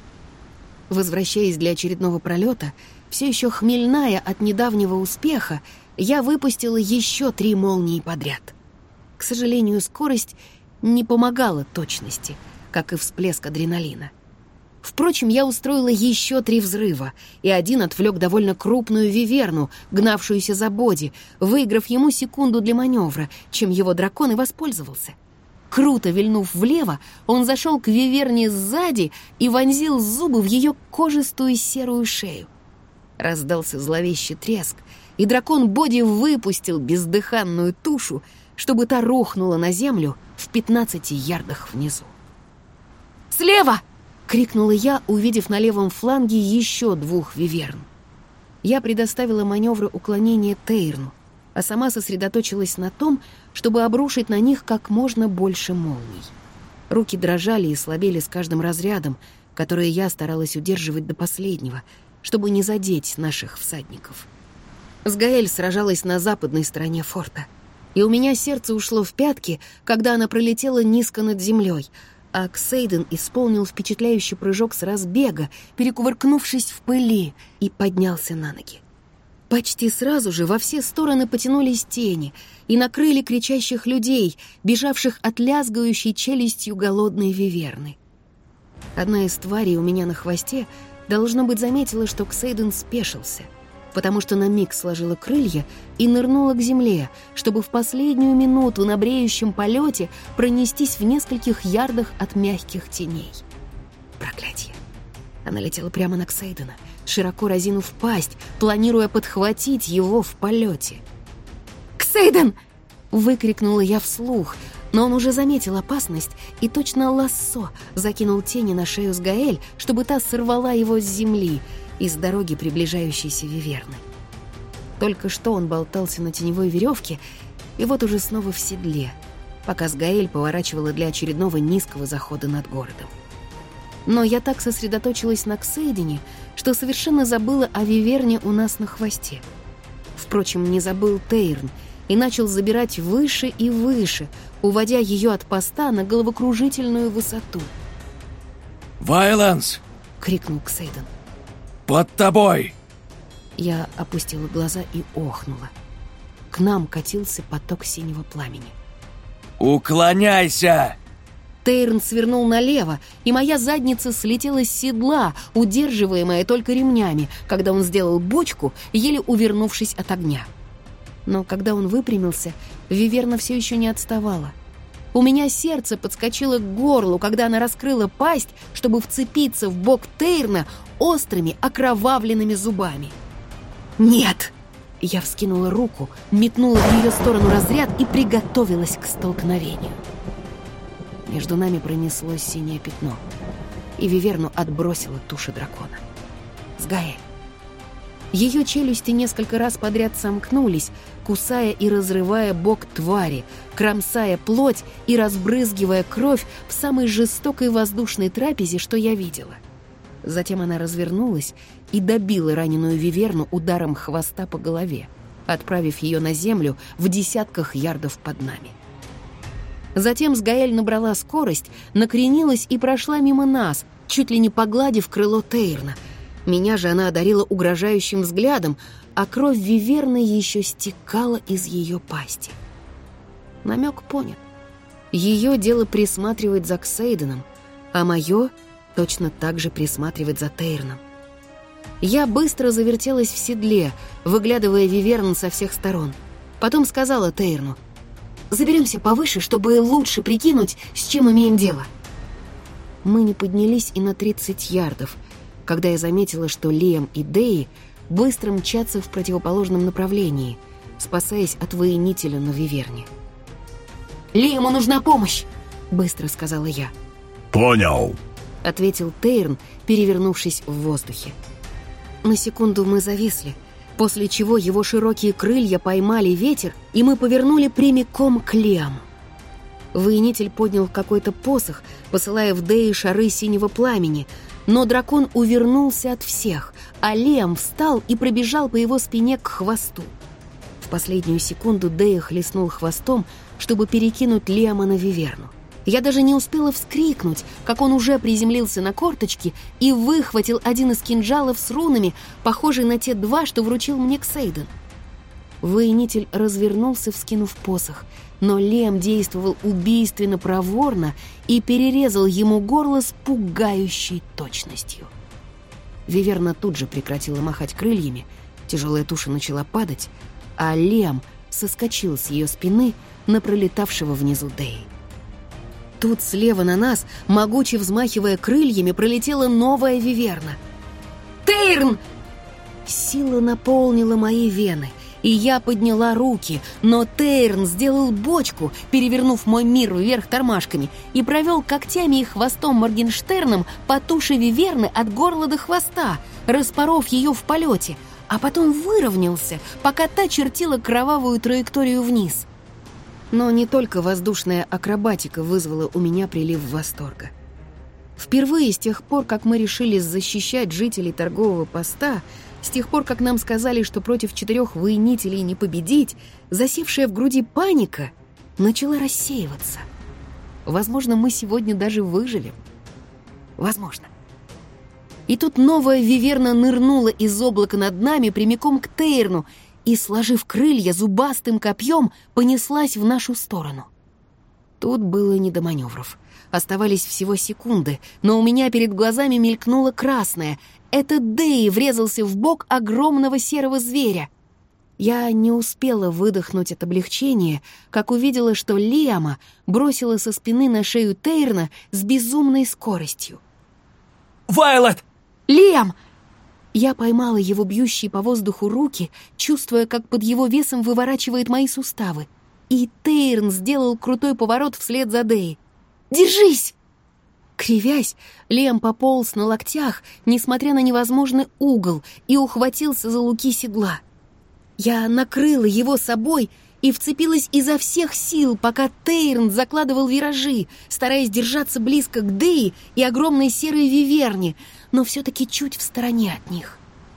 Возвращаясь для очередного пролета, все еще хмельная от недавнего успеха, я выпустила еще три молнии подряд. К сожалению, скорость не помогала точности, как и всплеск адреналина. Впрочем, я устроила еще три взрыва, и один отвлек довольно крупную виверну, гнавшуюся за Боди, выиграв ему секунду для маневра, чем его дракон и воспользовался. Круто вильнув влево, он зашел к виверне сзади и вонзил зубы в ее кожистую серую шею. Раздался зловещий треск, и дракон Боди выпустил бездыханную тушу, чтобы та рухнула на землю в пятнадцати ярдах внизу. «Слева!» — крикнула я, увидев на левом фланге еще двух виверн. Я предоставила маневры уклонения Тейрну, а сама сосредоточилась на том, чтобы обрушить на них как можно больше молний. Руки дрожали и слабели с каждым разрядом, которые я старалась удерживать до последнего, чтобы не задеть наших всадников. Сгаэль сражалась на западной стороне форта, и у меня сердце ушло в пятки, когда она пролетела низко над землей, а Ксейден исполнил впечатляющий прыжок с разбега, перекувыркнувшись в пыли, и поднялся на ноги. Почти сразу же во все стороны потянулись тени и накрыли кричащих людей, бежавших от лязгающей челюстью голодной виверны. Одна из тварей у меня на хвосте, должно быть, заметила, что Ксейден спешился, потому что на миг сложила крылья и нырнула к земле, чтобы в последнюю минуту на бреющем полете пронестись в нескольких ярдах от мягких теней. Проклятье! Она летела прямо на Ксейдена, широко разинув пасть, планируя подхватить его в полете. «Ксейден!» — выкрикнула я вслух, но он уже заметил опасность и точно лассо закинул тени на шею Сгаэль, чтобы та сорвала его с земли, из дороги приближающейся виверны. Только что он болтался на теневой веревке, и вот уже снова в седле, пока Сгаэль поворачивала для очередного низкого захода над городом. Но я так сосредоточилась на Ксейдене, что совершенно забыла о виверне у нас на хвосте. Впрочем, не забыл Тейрн и начал забирать выше и выше, уводя ее от поста на головокружительную высоту. «Вайланс!» — крикнул Ксейден. «Под тобой!» Я опустила глаза и охнула. К нам катился поток синего пламени. «Уклоняйся!» Тейрн свернул налево, и моя задница слетела с седла, удерживаемая только ремнями, когда он сделал бочку, еле увернувшись от огня. Но когда он выпрямился, Виверна все еще не отставала. У меня сердце подскочило к горлу, когда она раскрыла пасть, чтобы вцепиться в бок Тейрна острыми окровавленными зубами. «Нет!» Я вскинула руку, метнула в ее сторону разряд и приготовилась к столкновению. Между нами пронеслось синее пятно, и Виверну отбросила туша дракона. Сгаэль. Ее челюсти несколько раз подряд сомкнулись, кусая и разрывая бок твари, кромсая плоть и разбрызгивая кровь в самой жестокой воздушной трапезе, что я видела. Затем она развернулась и добила раненую Виверну ударом хвоста по голове, отправив ее на землю в десятках ярдов под нами. Затем Сгаэль набрала скорость, накренилась и прошла мимо нас, чуть ли не погладив крыло Тейрна. Меня же она одарила угрожающим взглядом, а кровь Виверны еще стекала из ее пасти. Намек понят. Ее дело присматривать за Ксейденом, а мое точно так же присматривать за Тейрном. Я быстро завертелась в седле, выглядывая Виверн со всех сторон. Потом сказала Тейрну: «Заберемся повыше, чтобы лучше прикинуть, с чем имеем дело». Мы не поднялись и на тридцать ярдов, когда я заметила, что Лиам и Деи быстро мчатся в противоположном направлении, спасаясь от воинителя на Виверне. «Лиаму нужна помощь!» — быстро сказала я. «Понял!» — ответил Тейрн, перевернувшись в воздухе. На секунду мы зависли, после чего его широкие крылья поймали ветер, и мы повернули прямиком к Лиаму. Воинитель поднял какой-то посох, посылая в Деи шары синего пламени, но дракон увернулся от всех, а Лиам встал и пробежал по его спине к хвосту. В последнюю секунду Дея хлестнул хвостом, чтобы перекинуть Лиама на Виверну. Я даже не успела вскрикнуть, как он уже приземлился на корточки и выхватил один из кинжалов с рунами, похожий на те два, что вручил мне Ксейден. Воинитель развернулся, вскинув посох, но Лиам действовал убийственно проворно и перерезал ему горло с пугающей точностью. Виверна тут же прекратила махать крыльями, тяжелая туша начала падать, а Лиам соскочил с ее спины на пролетавшего внизу Деи. Тут слева на нас, могуче взмахивая крыльями, пролетела новая Виверна. «Тейрн!» Сила наполнила мои вены, и я подняла руки, но Тейрн сделал бочку, перевернув мой мир вверх тормашками, и провел когтями и хвостом Моргенштерном по туше Виверны от горла до хвоста, распоров ее в полете, а потом выровнялся, пока та чертила кровавую траекторию вниз. Но не только воздушная акробатика вызвала у меня прилив восторга. Впервые с тех пор, как мы решились защищать жителей торгового поста, с тех пор, как нам сказали, что против четырех воинителей не победить, засевшая в груди паника начала рассеиваться. Возможно, мы сегодня даже выживем. Возможно. И тут новая Виверна нырнула из облака над нами прямиком к Тейрну и, сложив крылья зубастым копьем, понеслась в нашу сторону. Тут было не до маневров. Оставались всего секунды, но у меня перед глазами мелькнуло красное. Это Дэй врезался в бок огромного серого зверя. Я не успела выдохнуть от облегчения, как увидела, что Лиама бросила со спины на шею Тейрна с безумной скоростью. «Вайлет!» «Лиам!» Я поймала его бьющие по воздуху руки, чувствуя, как под его весом выворачивает мои суставы. И Тейрн сделал крутой поворот вслед за Дэй. «Держись!» Кривясь, Лиам пополз на локтях, несмотря на невозможный угол, и ухватился за луки седла. Я накрыла его собой и вцепилась изо всех сил, пока Тейрн закладывал виражи, стараясь держаться близко к Дэй и огромной серой Виверне, но все-таки чуть в стороне от них.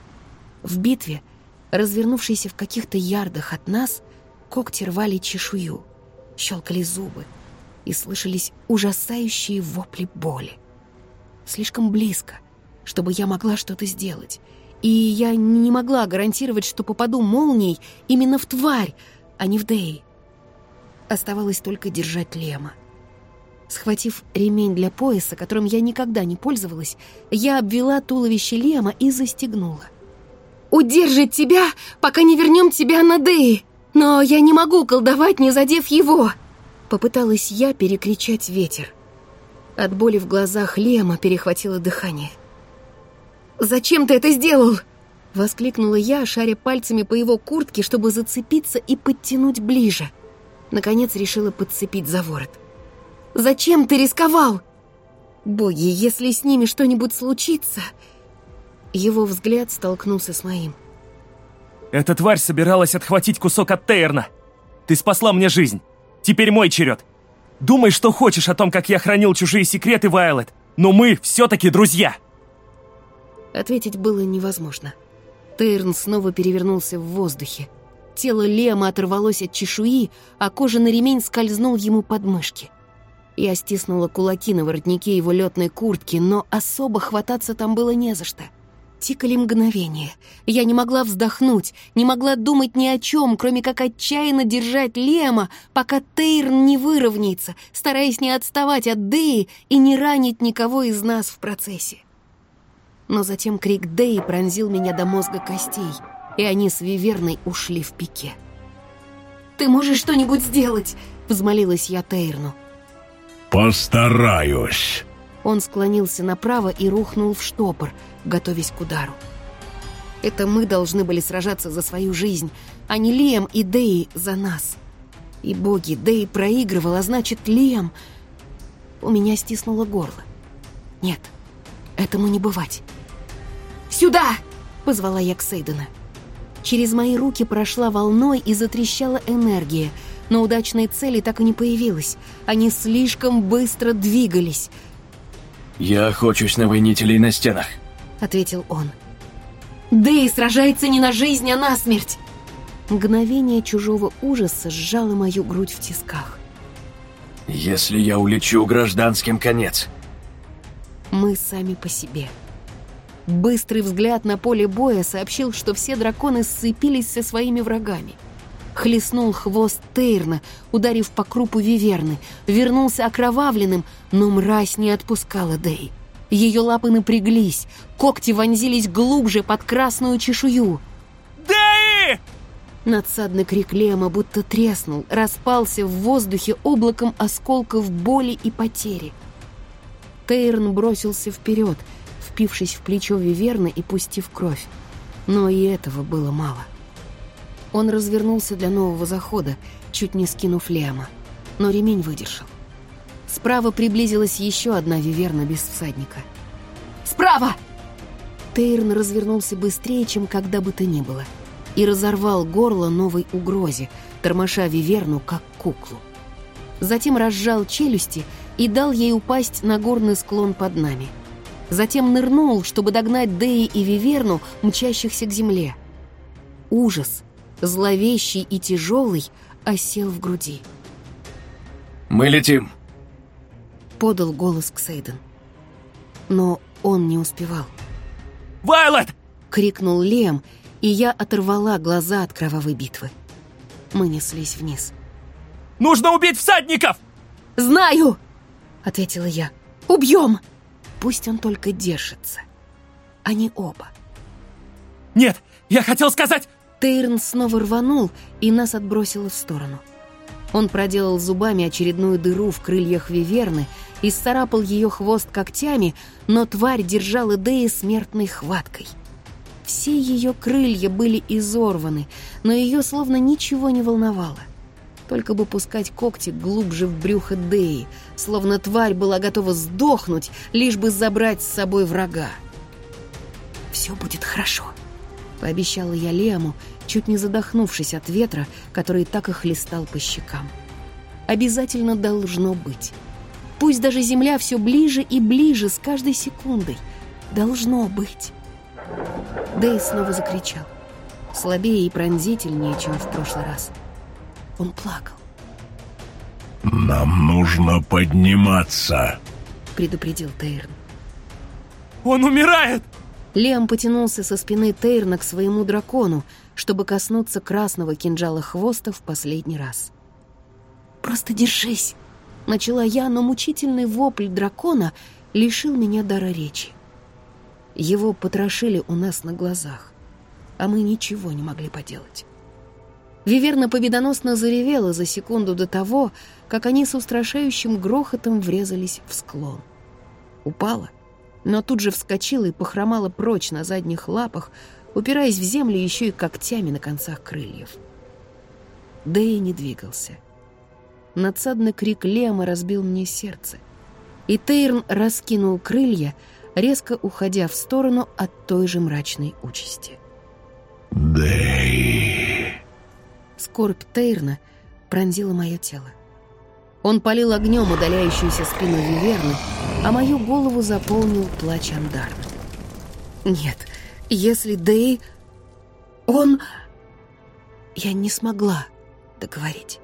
В битве, развернувшейся в каких-то ярдах от нас, когти рвали чешую, щелкали зубы, и слышались ужасающие вопли боли. Слишком близко, чтобы я могла что-то сделать, и я не могла гарантировать, что попаду молнией именно в тварь, а не в Дэй. Оставалось только держать Лема. Схватив ремень для пояса, которым я никогда не пользовалась, я обвела туловище Лиама и застегнула. «Удержит тебя, пока не вернем тебя на Деи! Но я не могу колдовать, не задев его!» Попыталась я перекричать ветер. От боли в глазах Лиама перехватило дыхание. «Зачем ты это сделал?» — воскликнула я, шаря пальцами по его куртке, чтобы зацепиться и подтянуть ближе. Наконец решила подцепить за ворот. «Зачем ты рисковал? Боги, если с ними что-нибудь случится...» Его взгляд столкнулся с моим. «Эта тварь собиралась отхватить кусок от Тейрна. Ты спасла мне жизнь. Теперь мой черед. Думай, что хочешь о том, как я хранил чужие секреты, Вайлет, но мы все-таки друзья!» Ответить было невозможно. Тейрн снова перевернулся в воздухе. Тело Лиама оторвалось от чешуи, а кожаный ремень скользнул ему под мышки. Я стиснула кулаки на воротнике его летной куртки, но особо хвататься там было не за что. Тикали мгновения. Я не могла вздохнуть, не могла думать ни о чем, кроме как отчаянно держать Лиама, пока Тейрн не выровняется, стараясь не отставать от Деи и не ранить никого из нас в процессе. Но затем крик Деи пронзил меня до мозга костей, и они с Виверной ушли в пике. «Ты можешь что-нибудь сделать?» — взмолилась я Тейрну. «Постараюсь». Он склонился направо и рухнул в штопор, готовясь к удару. Это мы должны были сражаться за свою жизнь, а не Лиам и Деи за нас. И боги, Деи проигрывал, а значит, Лиам... У меня стиснуло горло. Нет, этому не бывать. «Сюда!» — позвала я Ксейдена. Через мои руки прошла волной и затрещала энергия, но удачной цели так и не появилась. Они слишком быстро двигались. «Я охочусь на воинителей на стенах», — ответил он. «Дэй сражается не на жизнь, а на смерть!» Мгновение чужого ужаса сжало мою грудь в тисках. «Если я улечу, гражданским конец». Мы сами по себе. Быстрый взгляд на поле боя сообщил, что все драконы сцепились со своими врагами. Хлестнул хвост Тейрна, ударив по крупу Виверны, вернулся окровавленным, но мразь не отпускала Дэй. Ее лапы напряглись, когти вонзились глубже под красную чешую. «Дэй!» Надсадный крик Лиама будто треснул, распался в воздухе облаком осколков боли и потери. Тейрн бросился вперед, впившись в плечо Виверны и пустив кровь. Но и этого было мало. Он развернулся для нового захода, чуть не скинув Лиама, но ремень выдержал. Справа приблизилась еще одна Виверна без всадника. «Справа!» Тейрн развернулся быстрее, чем когда бы то ни было, и разорвал горло новой угрозе, тормоша Виверну, как куклу. Затем разжал челюсти и дал ей упасть на горный склон под нами. Затем нырнул, чтобы догнать Деи и Виверну, мчащихся к земле. Ужас, зловещий и тяжелый, осел в груди. «Мы летим!» — подал голос Ксейден. Но он не успевал. «Вайлет!» — крикнул Лиам, и я оторвала глаза от кровавой битвы. Мы неслись вниз. «Нужно убить всадников!» «Знаю!» — ответила я. «Убьем! Пусть он только держится. Они оба». «Нет, я хотел сказать...» Тейрн снова рванул, и нас отбросило в сторону. Он проделал зубами очередную дыру в крыльях Виверны и сцарапал ее хвост когтями, но тварь держала Деи смертной хваткой. Все ее крылья были изорваны, но ее словно ничего не волновало. Только бы пускать когти глубже в брюхо Деи, словно тварь была готова сдохнуть, лишь бы забрать с собой врага. «Все будет хорошо», — пообещала я Лиаму, чуть не задохнувшись от ветра, который так и хлестал по щекам. «Обязательно должно быть. Пусть даже земля все ближе и ближе с каждой секундой. Должно быть». Дэй снова закричал, слабее и пронзительнее, чем в прошлый раз. Он плакал. «Нам нужно подниматься», — предупредил Тейрн. «Он умирает!» Лиам потянулся со спины Тейрна к своему дракону, чтобы коснуться красного кинжала хвоста в последний раз. «Просто держись», Начала я, но мучительный вопль дракона лишил меня дара речи. Его потрошили у нас на глазах, а мы ничего не могли поделать. Виверна победоносно заревела за секунду до того, как они с устрашающим грохотом врезались в склон. Упала, но тут же вскочила и похромала прочь на задних лапах, упираясь в землю еще и когтями на концах крыльев. Дэй не двигался. Надсадный крик Лиама разбил мне сердце, и Тейрн раскинул крылья, резко уходя в сторону от той же мрачной участи. Дэй. Скорбь Тейрна пронзила мое тело. Он палил огнем удаляющуюся спину Виверны, а мою голову заполнил плач Андарна. Нет, если Дэй... Он... Я не смогла договорить.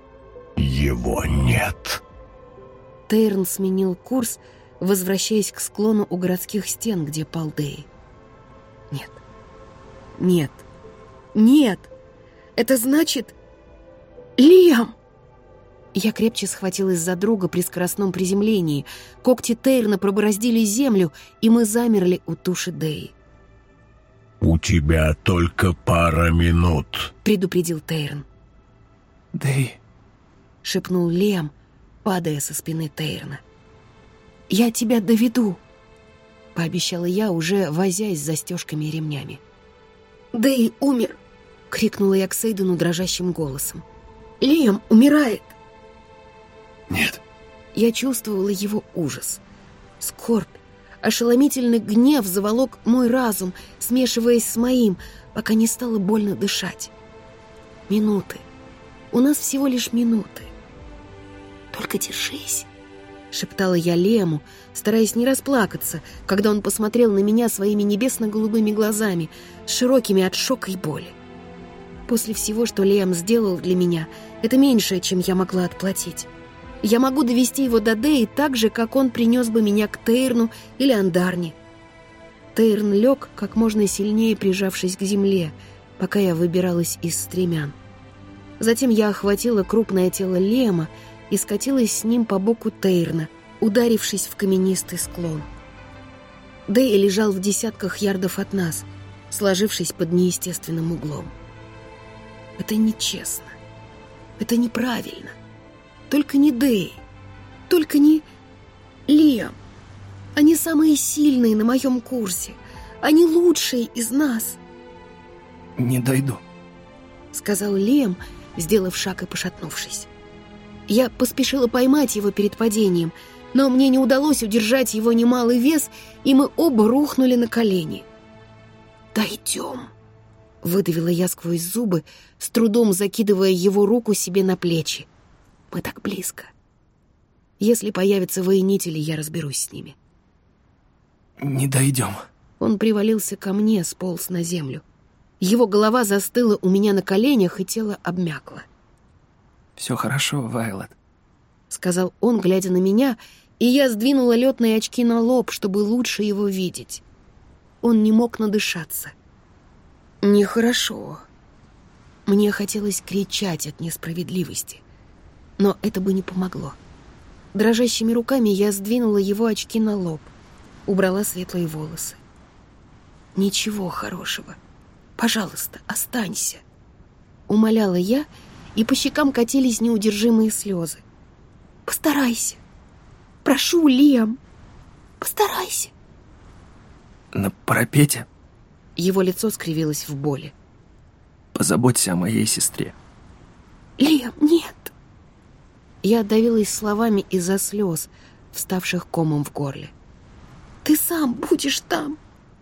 Его нет. Тейрн сменил курс, возвращаясь к склону у городских стен, где пал Дэй. Нет. Нет. Нет. Это значит... Лиам! Я крепче схватилась за друга при скоростном приземлении. Когти Тейрна пробороздили землю, и мы замерли у туши Дэи. «У тебя только пара минут», — предупредил Тейрн. «Дэй», — шепнул Лиам, падая со спины Тейрна. «Я тебя доведу», — пообещала я, уже возясь с застежками и ремнями. «Дэй умер», — крикнула я к Сейдену дрожащим голосом. «Лиам умирает». «Нет». Я чувствовала его ужас, скорбь, ошеломительный гнев заволок мой разум, смешиваясь с моим, пока не стало больно дышать. Минуты. У нас всего лишь минуты. «Только держись», — шептала я Лиаму, стараясь не расплакаться, когда он посмотрел на меня своими небесно-голубыми глазами, широкими от шока и боли. После всего, что Лиам сделал для меня, это меньшее, чем я могла отплатить. Я могу довести его до Дэи так же, как он принес бы меня к Тейрну или Андарне. Тейрн лег, как можно сильнее прижавшись к земле, пока я выбиралась из стремян. Затем я охватила крупное тело Лиама и скатилась с ним по боку Тейрна, ударившись в каменистый склон. Дэй лежал в десятках ярдов от нас, сложившись под неестественным углом. Это нечестно. Это неправильно. Только не Дэй. Только не Лиам. Они самые сильные на моем курсе. Они лучшие из нас. «Не дойду», — сказал Лиам, сделав шаг и пошатнувшись. Я поспешила поймать его перед падением, но мне не удалось удержать его немалый вес, и мы оба рухнули на колени. «Дойдем», — выдавила я сквозь зубы, с трудом закидывая его руку себе на плечи. «Мы так близко. Если появятся воинители, я разберусь с ними». «Не дойдем». Он привалился ко мне, сполз на землю. Его голова застыла у меня на коленях, и тело обмякло. «Все хорошо, Вайлет», — сказал он, глядя на меня, и я сдвинула летные очки на лоб, чтобы лучше его видеть. Он не мог надышаться. «Нехорошо». Мне хотелось кричать от несправедливости, но это бы не помогло. Дрожащими руками я сдвинула его очки на лоб, убрала светлые волосы. «Ничего хорошего. Пожалуйста, останься», — умоляла я, и по щекам катились неудержимые слезы. «Постарайся. Прошу, Лиам, постарайся». «На парапете?» Его лицо скривилось в боли. «Позаботься о моей сестре». «Лиам, нет». Я давилась словами из-за слез, вставших комом в горле. «Ты сам будешь там».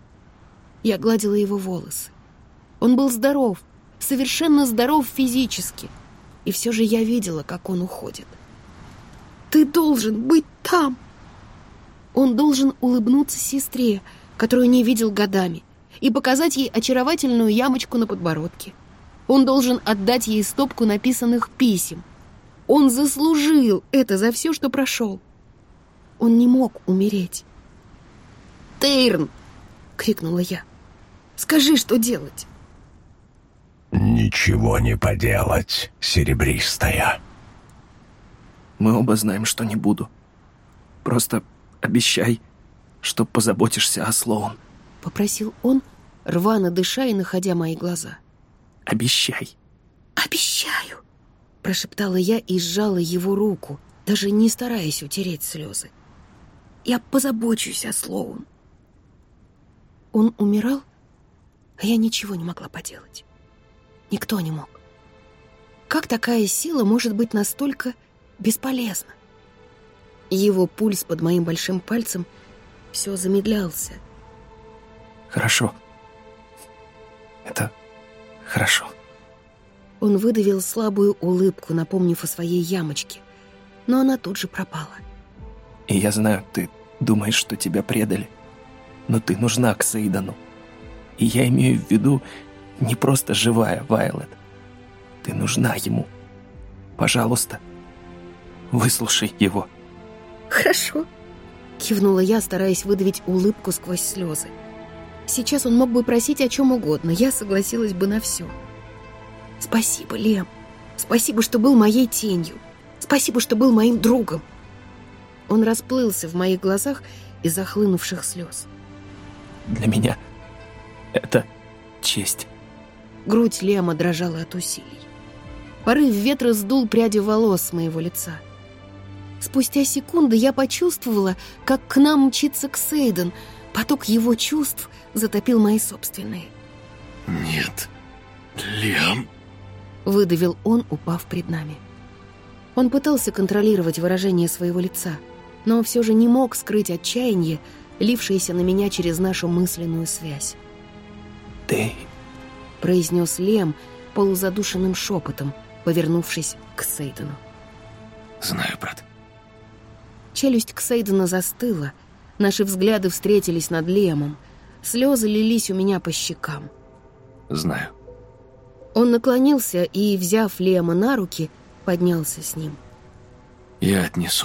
Я гладила его волосы. Он был здоров, совершенно здоров физически, и все же я видела, как он уходит. «Ты должен быть там». Он должен улыбнуться сестре, которую не видел годами, и показать ей очаровательную ямочку на подбородке. Он должен отдать ей стопку написанных писем. Он заслужил это за все, что прошел. Он не мог умереть. «Тейрн!» — крикнула я. «Скажи, что делать!» «Ничего не поделать, серебристая». Мы оба знаем, что не буду. Просто обещай, что позаботишься о Слоун. Попросил он, рвано дыша и находя мои глаза. Обещай. Обещаю, прошептала я и сжала его руку, даже не стараясь утереть слезы. Я позабочусь о Слоун. Он умирал, а я ничего не могла поделать. Никто не мог. Как такая сила может быть настолько бесполезна? Его пульс под моим большим пальцем все замедлялся. Хорошо. Это хорошо. Он выдавил слабую улыбку, напомнив о своей ямочке, но она тут же пропала. И я знаю, ты думаешь, что тебя предали, но ты нужна Ксейдону. И я имею в виду не просто живая, Вайлет. Ты нужна ему. Пожалуйста, выслушай его. Хорошо, кивнула я, стараясь выдавить улыбку сквозь слезы. Сейчас он мог бы просить о чем угодно, я согласилась бы на все. Спасибо, Лем. Спасибо, что был моей тенью. Спасибо, что был моим другом. Он расплылся в моих глазах из-за хлынувших слез. Для меня это честь. Грудь Лема дрожала от усилий. Порыв ветра сдул пряди волос с моего лица. Спустя секунды я почувствовала, как к нам мчится Ксейден. Поток его чувств затопил мои собственные. «Нет, Лем», — выдавил он, упав пред нами. Он пытался контролировать выражение своего лица, но все же не мог скрыть отчаяние, лившееся на меня через нашу мысленную связь. «Ты...» — произнес Лем полузадушенным шепотом, повернувшись к Ксейдену. «Знаю, брат». Челюсть Ксейдена застыла, наши взгляды встретились над Лемом, слезы лились у меня по щекам. «Знаю». Он наклонился и, взяв Лема на руки, поднялся с ним. «Я отнесу».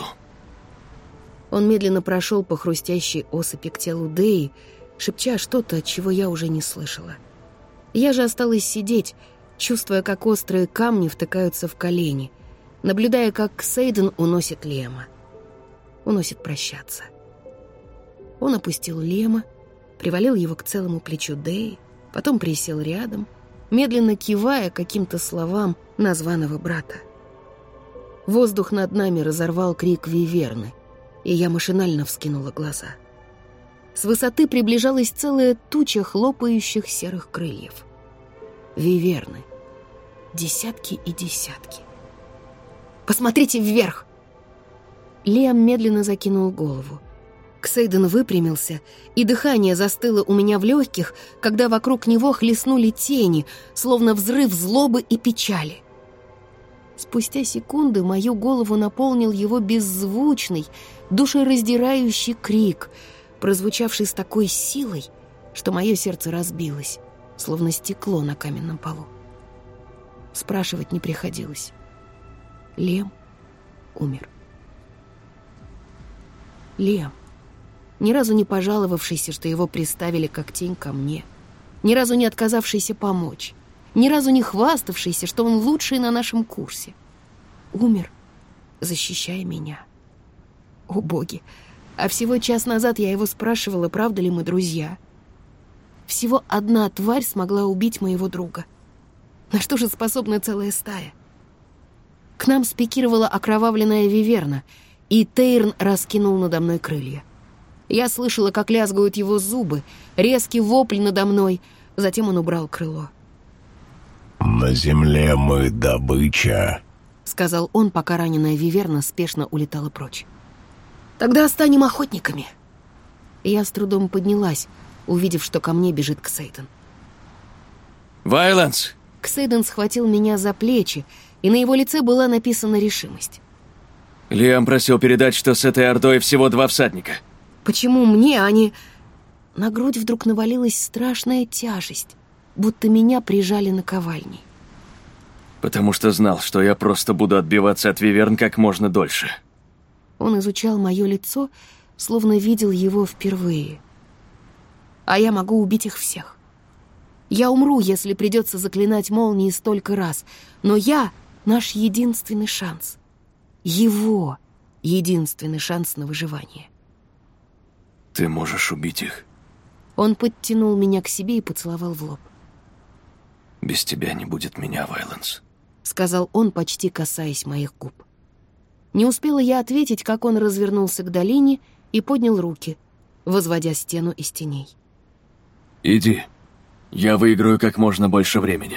Он медленно прошел по хрустящей осыпи к телу Деи, шепча что-то, чего я уже не слышала. Я же осталась сидеть, чувствуя, как острые камни втыкаются в колени, наблюдая, как Ксейден уносит Лема. Уносит прощаться. Он опустил Лема, привалил его к целому плечу Деи, потом присел рядом, медленно кивая каким-то словам названного брата. Воздух над нами разорвал крик виверны, и я машинально вскинула глаза. С высоты приближалась целая туча хлопающих серых крыльев. Виверны. Десятки и десятки. «Посмотрите вверх!» Лем медленно закинул голову. Ксейден выпрямился, и дыхание застыло у меня в легких, когда вокруг него хлестнули тени, словно взрыв злобы и печали. Спустя секунды мою голову наполнил его беззвучный, душераздирающий крик, прозвучавший с такой силой, что мое сердце разбилось, словно стекло на каменном полу. Спрашивать не приходилось. Лем умер. Лем, ни разу не пожаловавшийся, что его приставили как тень ко мне, ни разу не отказавшийся помочь, ни разу не хваставшийся, что он лучший на нашем курсе. Умер, защищая меня. О, боги! А всего час назад я его спрашивала, правда ли мы друзья. Всего одна тварь смогла убить моего друга. На что же способна целая стая? К нам спикировала окровавленная виверна, и Тейрн раскинул надо мной крылья. Я слышала, как лязгают его зубы, резкий вопль надо мной, затем он убрал крыло. «На земле мы добыча», — сказал он, пока раненая виверна спешно улетала прочь. «Тогда станем охотниками». Я с трудом поднялась, увидев, что ко мне бежит Ксейден. «Вайленс!» Ксейден схватил меня за плечи, и на его лице была написана решимость. Лиам просил передать, что с этой ордой всего два всадника. Почему мне, а не... На грудь вдруг навалилась страшная тяжесть, будто меня прижали наковальней. Потому что знал, что я просто буду отбиваться от виверн как можно дольше. Он изучал мое лицо, словно видел его впервые. А я могу убить их всех. Я умру, если придется заклинать молнии столько раз, но я — наш единственный шанс. его единственный шанс на выживание. Ты можешь убить их. Он подтянул меня к себе и поцеловал в лоб. Без тебя не будет меня, Вайланс. Сказал он, почти касаясь моих губ. Не успела я ответить, как он развернулся к долине и поднял руки, возводя стену из теней. Иди. Я выиграю как можно больше времени.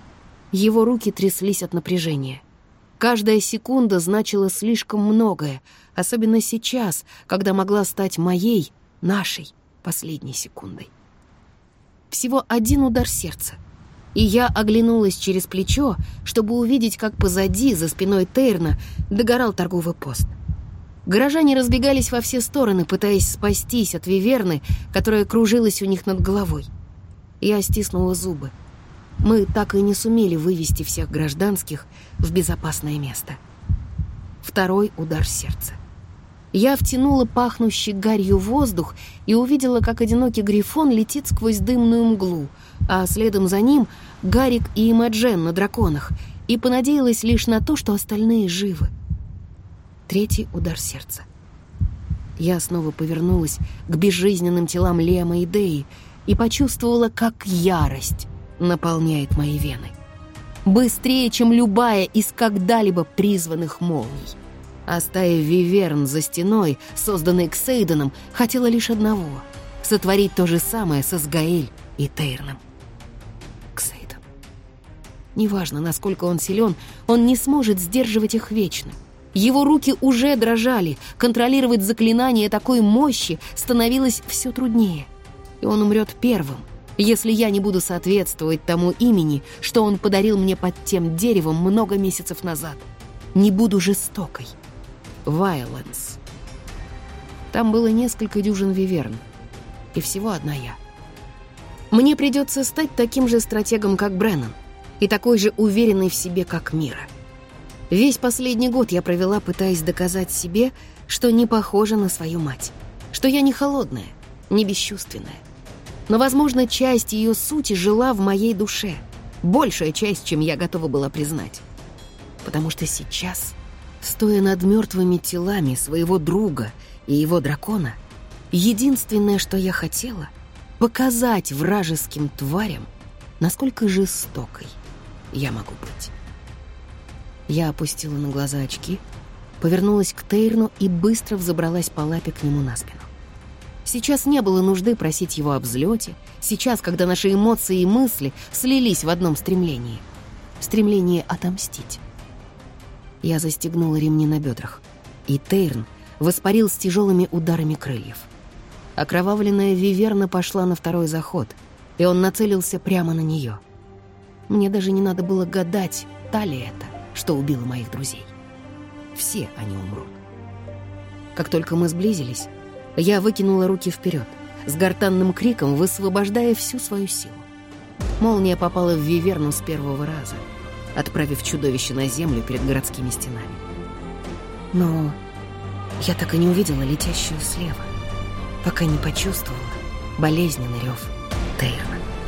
Его руки тряслись от напряжения. Каждая секунда значила слишком многое, особенно сейчас, когда могла стать моей, нашей, последней секундой. Всего один удар сердца, и я оглянулась через плечо, чтобы увидеть, как позади, за спиной Тейрна, догорал торговый пост. Горожане разбегались во все стороны, пытаясь спастись от виверны, которая кружилась у них над головой. Я стиснула зубы. Мы так и не сумели вывести всех гражданских в безопасное место. Второй удар сердца. Я втянула пахнущий гарью воздух и увидела, как одинокий грифон летит сквозь дымную мглу, а следом за ним Гарик и Имаджен на драконах, и понадеялась лишь на то, что остальные живы. Третий удар сердца. Я снова повернулась к безжизненным телам Лема и Деи и почувствовала, как ярость наполняет мои вены. Быстрее, чем любая из когда-либо призванных молний. А стая виверн за стеной, созданной Ксейденом, хотела лишь одного — сотворить то же самое со Сгаэль и Тейрном. Ксейден. Неважно, насколько он силен, он не сможет сдерживать их вечно. Его руки уже дрожали, контролировать заклинание такой мощи становилось все труднее. И он умрет первым, если я не буду соответствовать тому имени, что он подарил мне под тем деревом много месяцев назад. Не буду жестокой. Вайланс. Там было несколько дюжин виверн, и всего одна я. Мне придется стать таким же стратегом, как Бреннан, и такой же уверенной в себе, как Мира. Весь последний год я провела, пытаясь доказать себе, что не похожа на свою мать, что я не холодная, не бесчувственная. Но, возможно, часть ее сути жила в моей душе, большая часть, чем я готова была признать. Потому что сейчас, стоя над мертвыми телами своего друга и его дракона, единственное, что я хотела — показать вражеским тварям, насколько жестокой я могу быть. Я опустила на глаза очки, повернулась к Тейрну и быстро взобралась по лапе к нему на спину. Сейчас не было нужды просить его о взлете, сейчас, когда наши эмоции и мысли слились в одном стремлении — стремлении отомстить. Я застегнула ремни на бедрах, и Тейрн воспарил с тяжелыми ударами крыльев. Окровавленная виверна пошла на второй заход, и он нацелился прямо на нее. Мне даже не надо было гадать, та ли это, что убило моих друзей. Все они умрут. Как только мы сблизились, я выкинула руки вперед, с гортанным криком высвобождая всю свою силу. Молния попала в виверну с первого раза, отправив чудовище на землю перед городскими стенами. Но я так и не увидела летящую слева, пока не почувствовала болезненный рев Тейрна.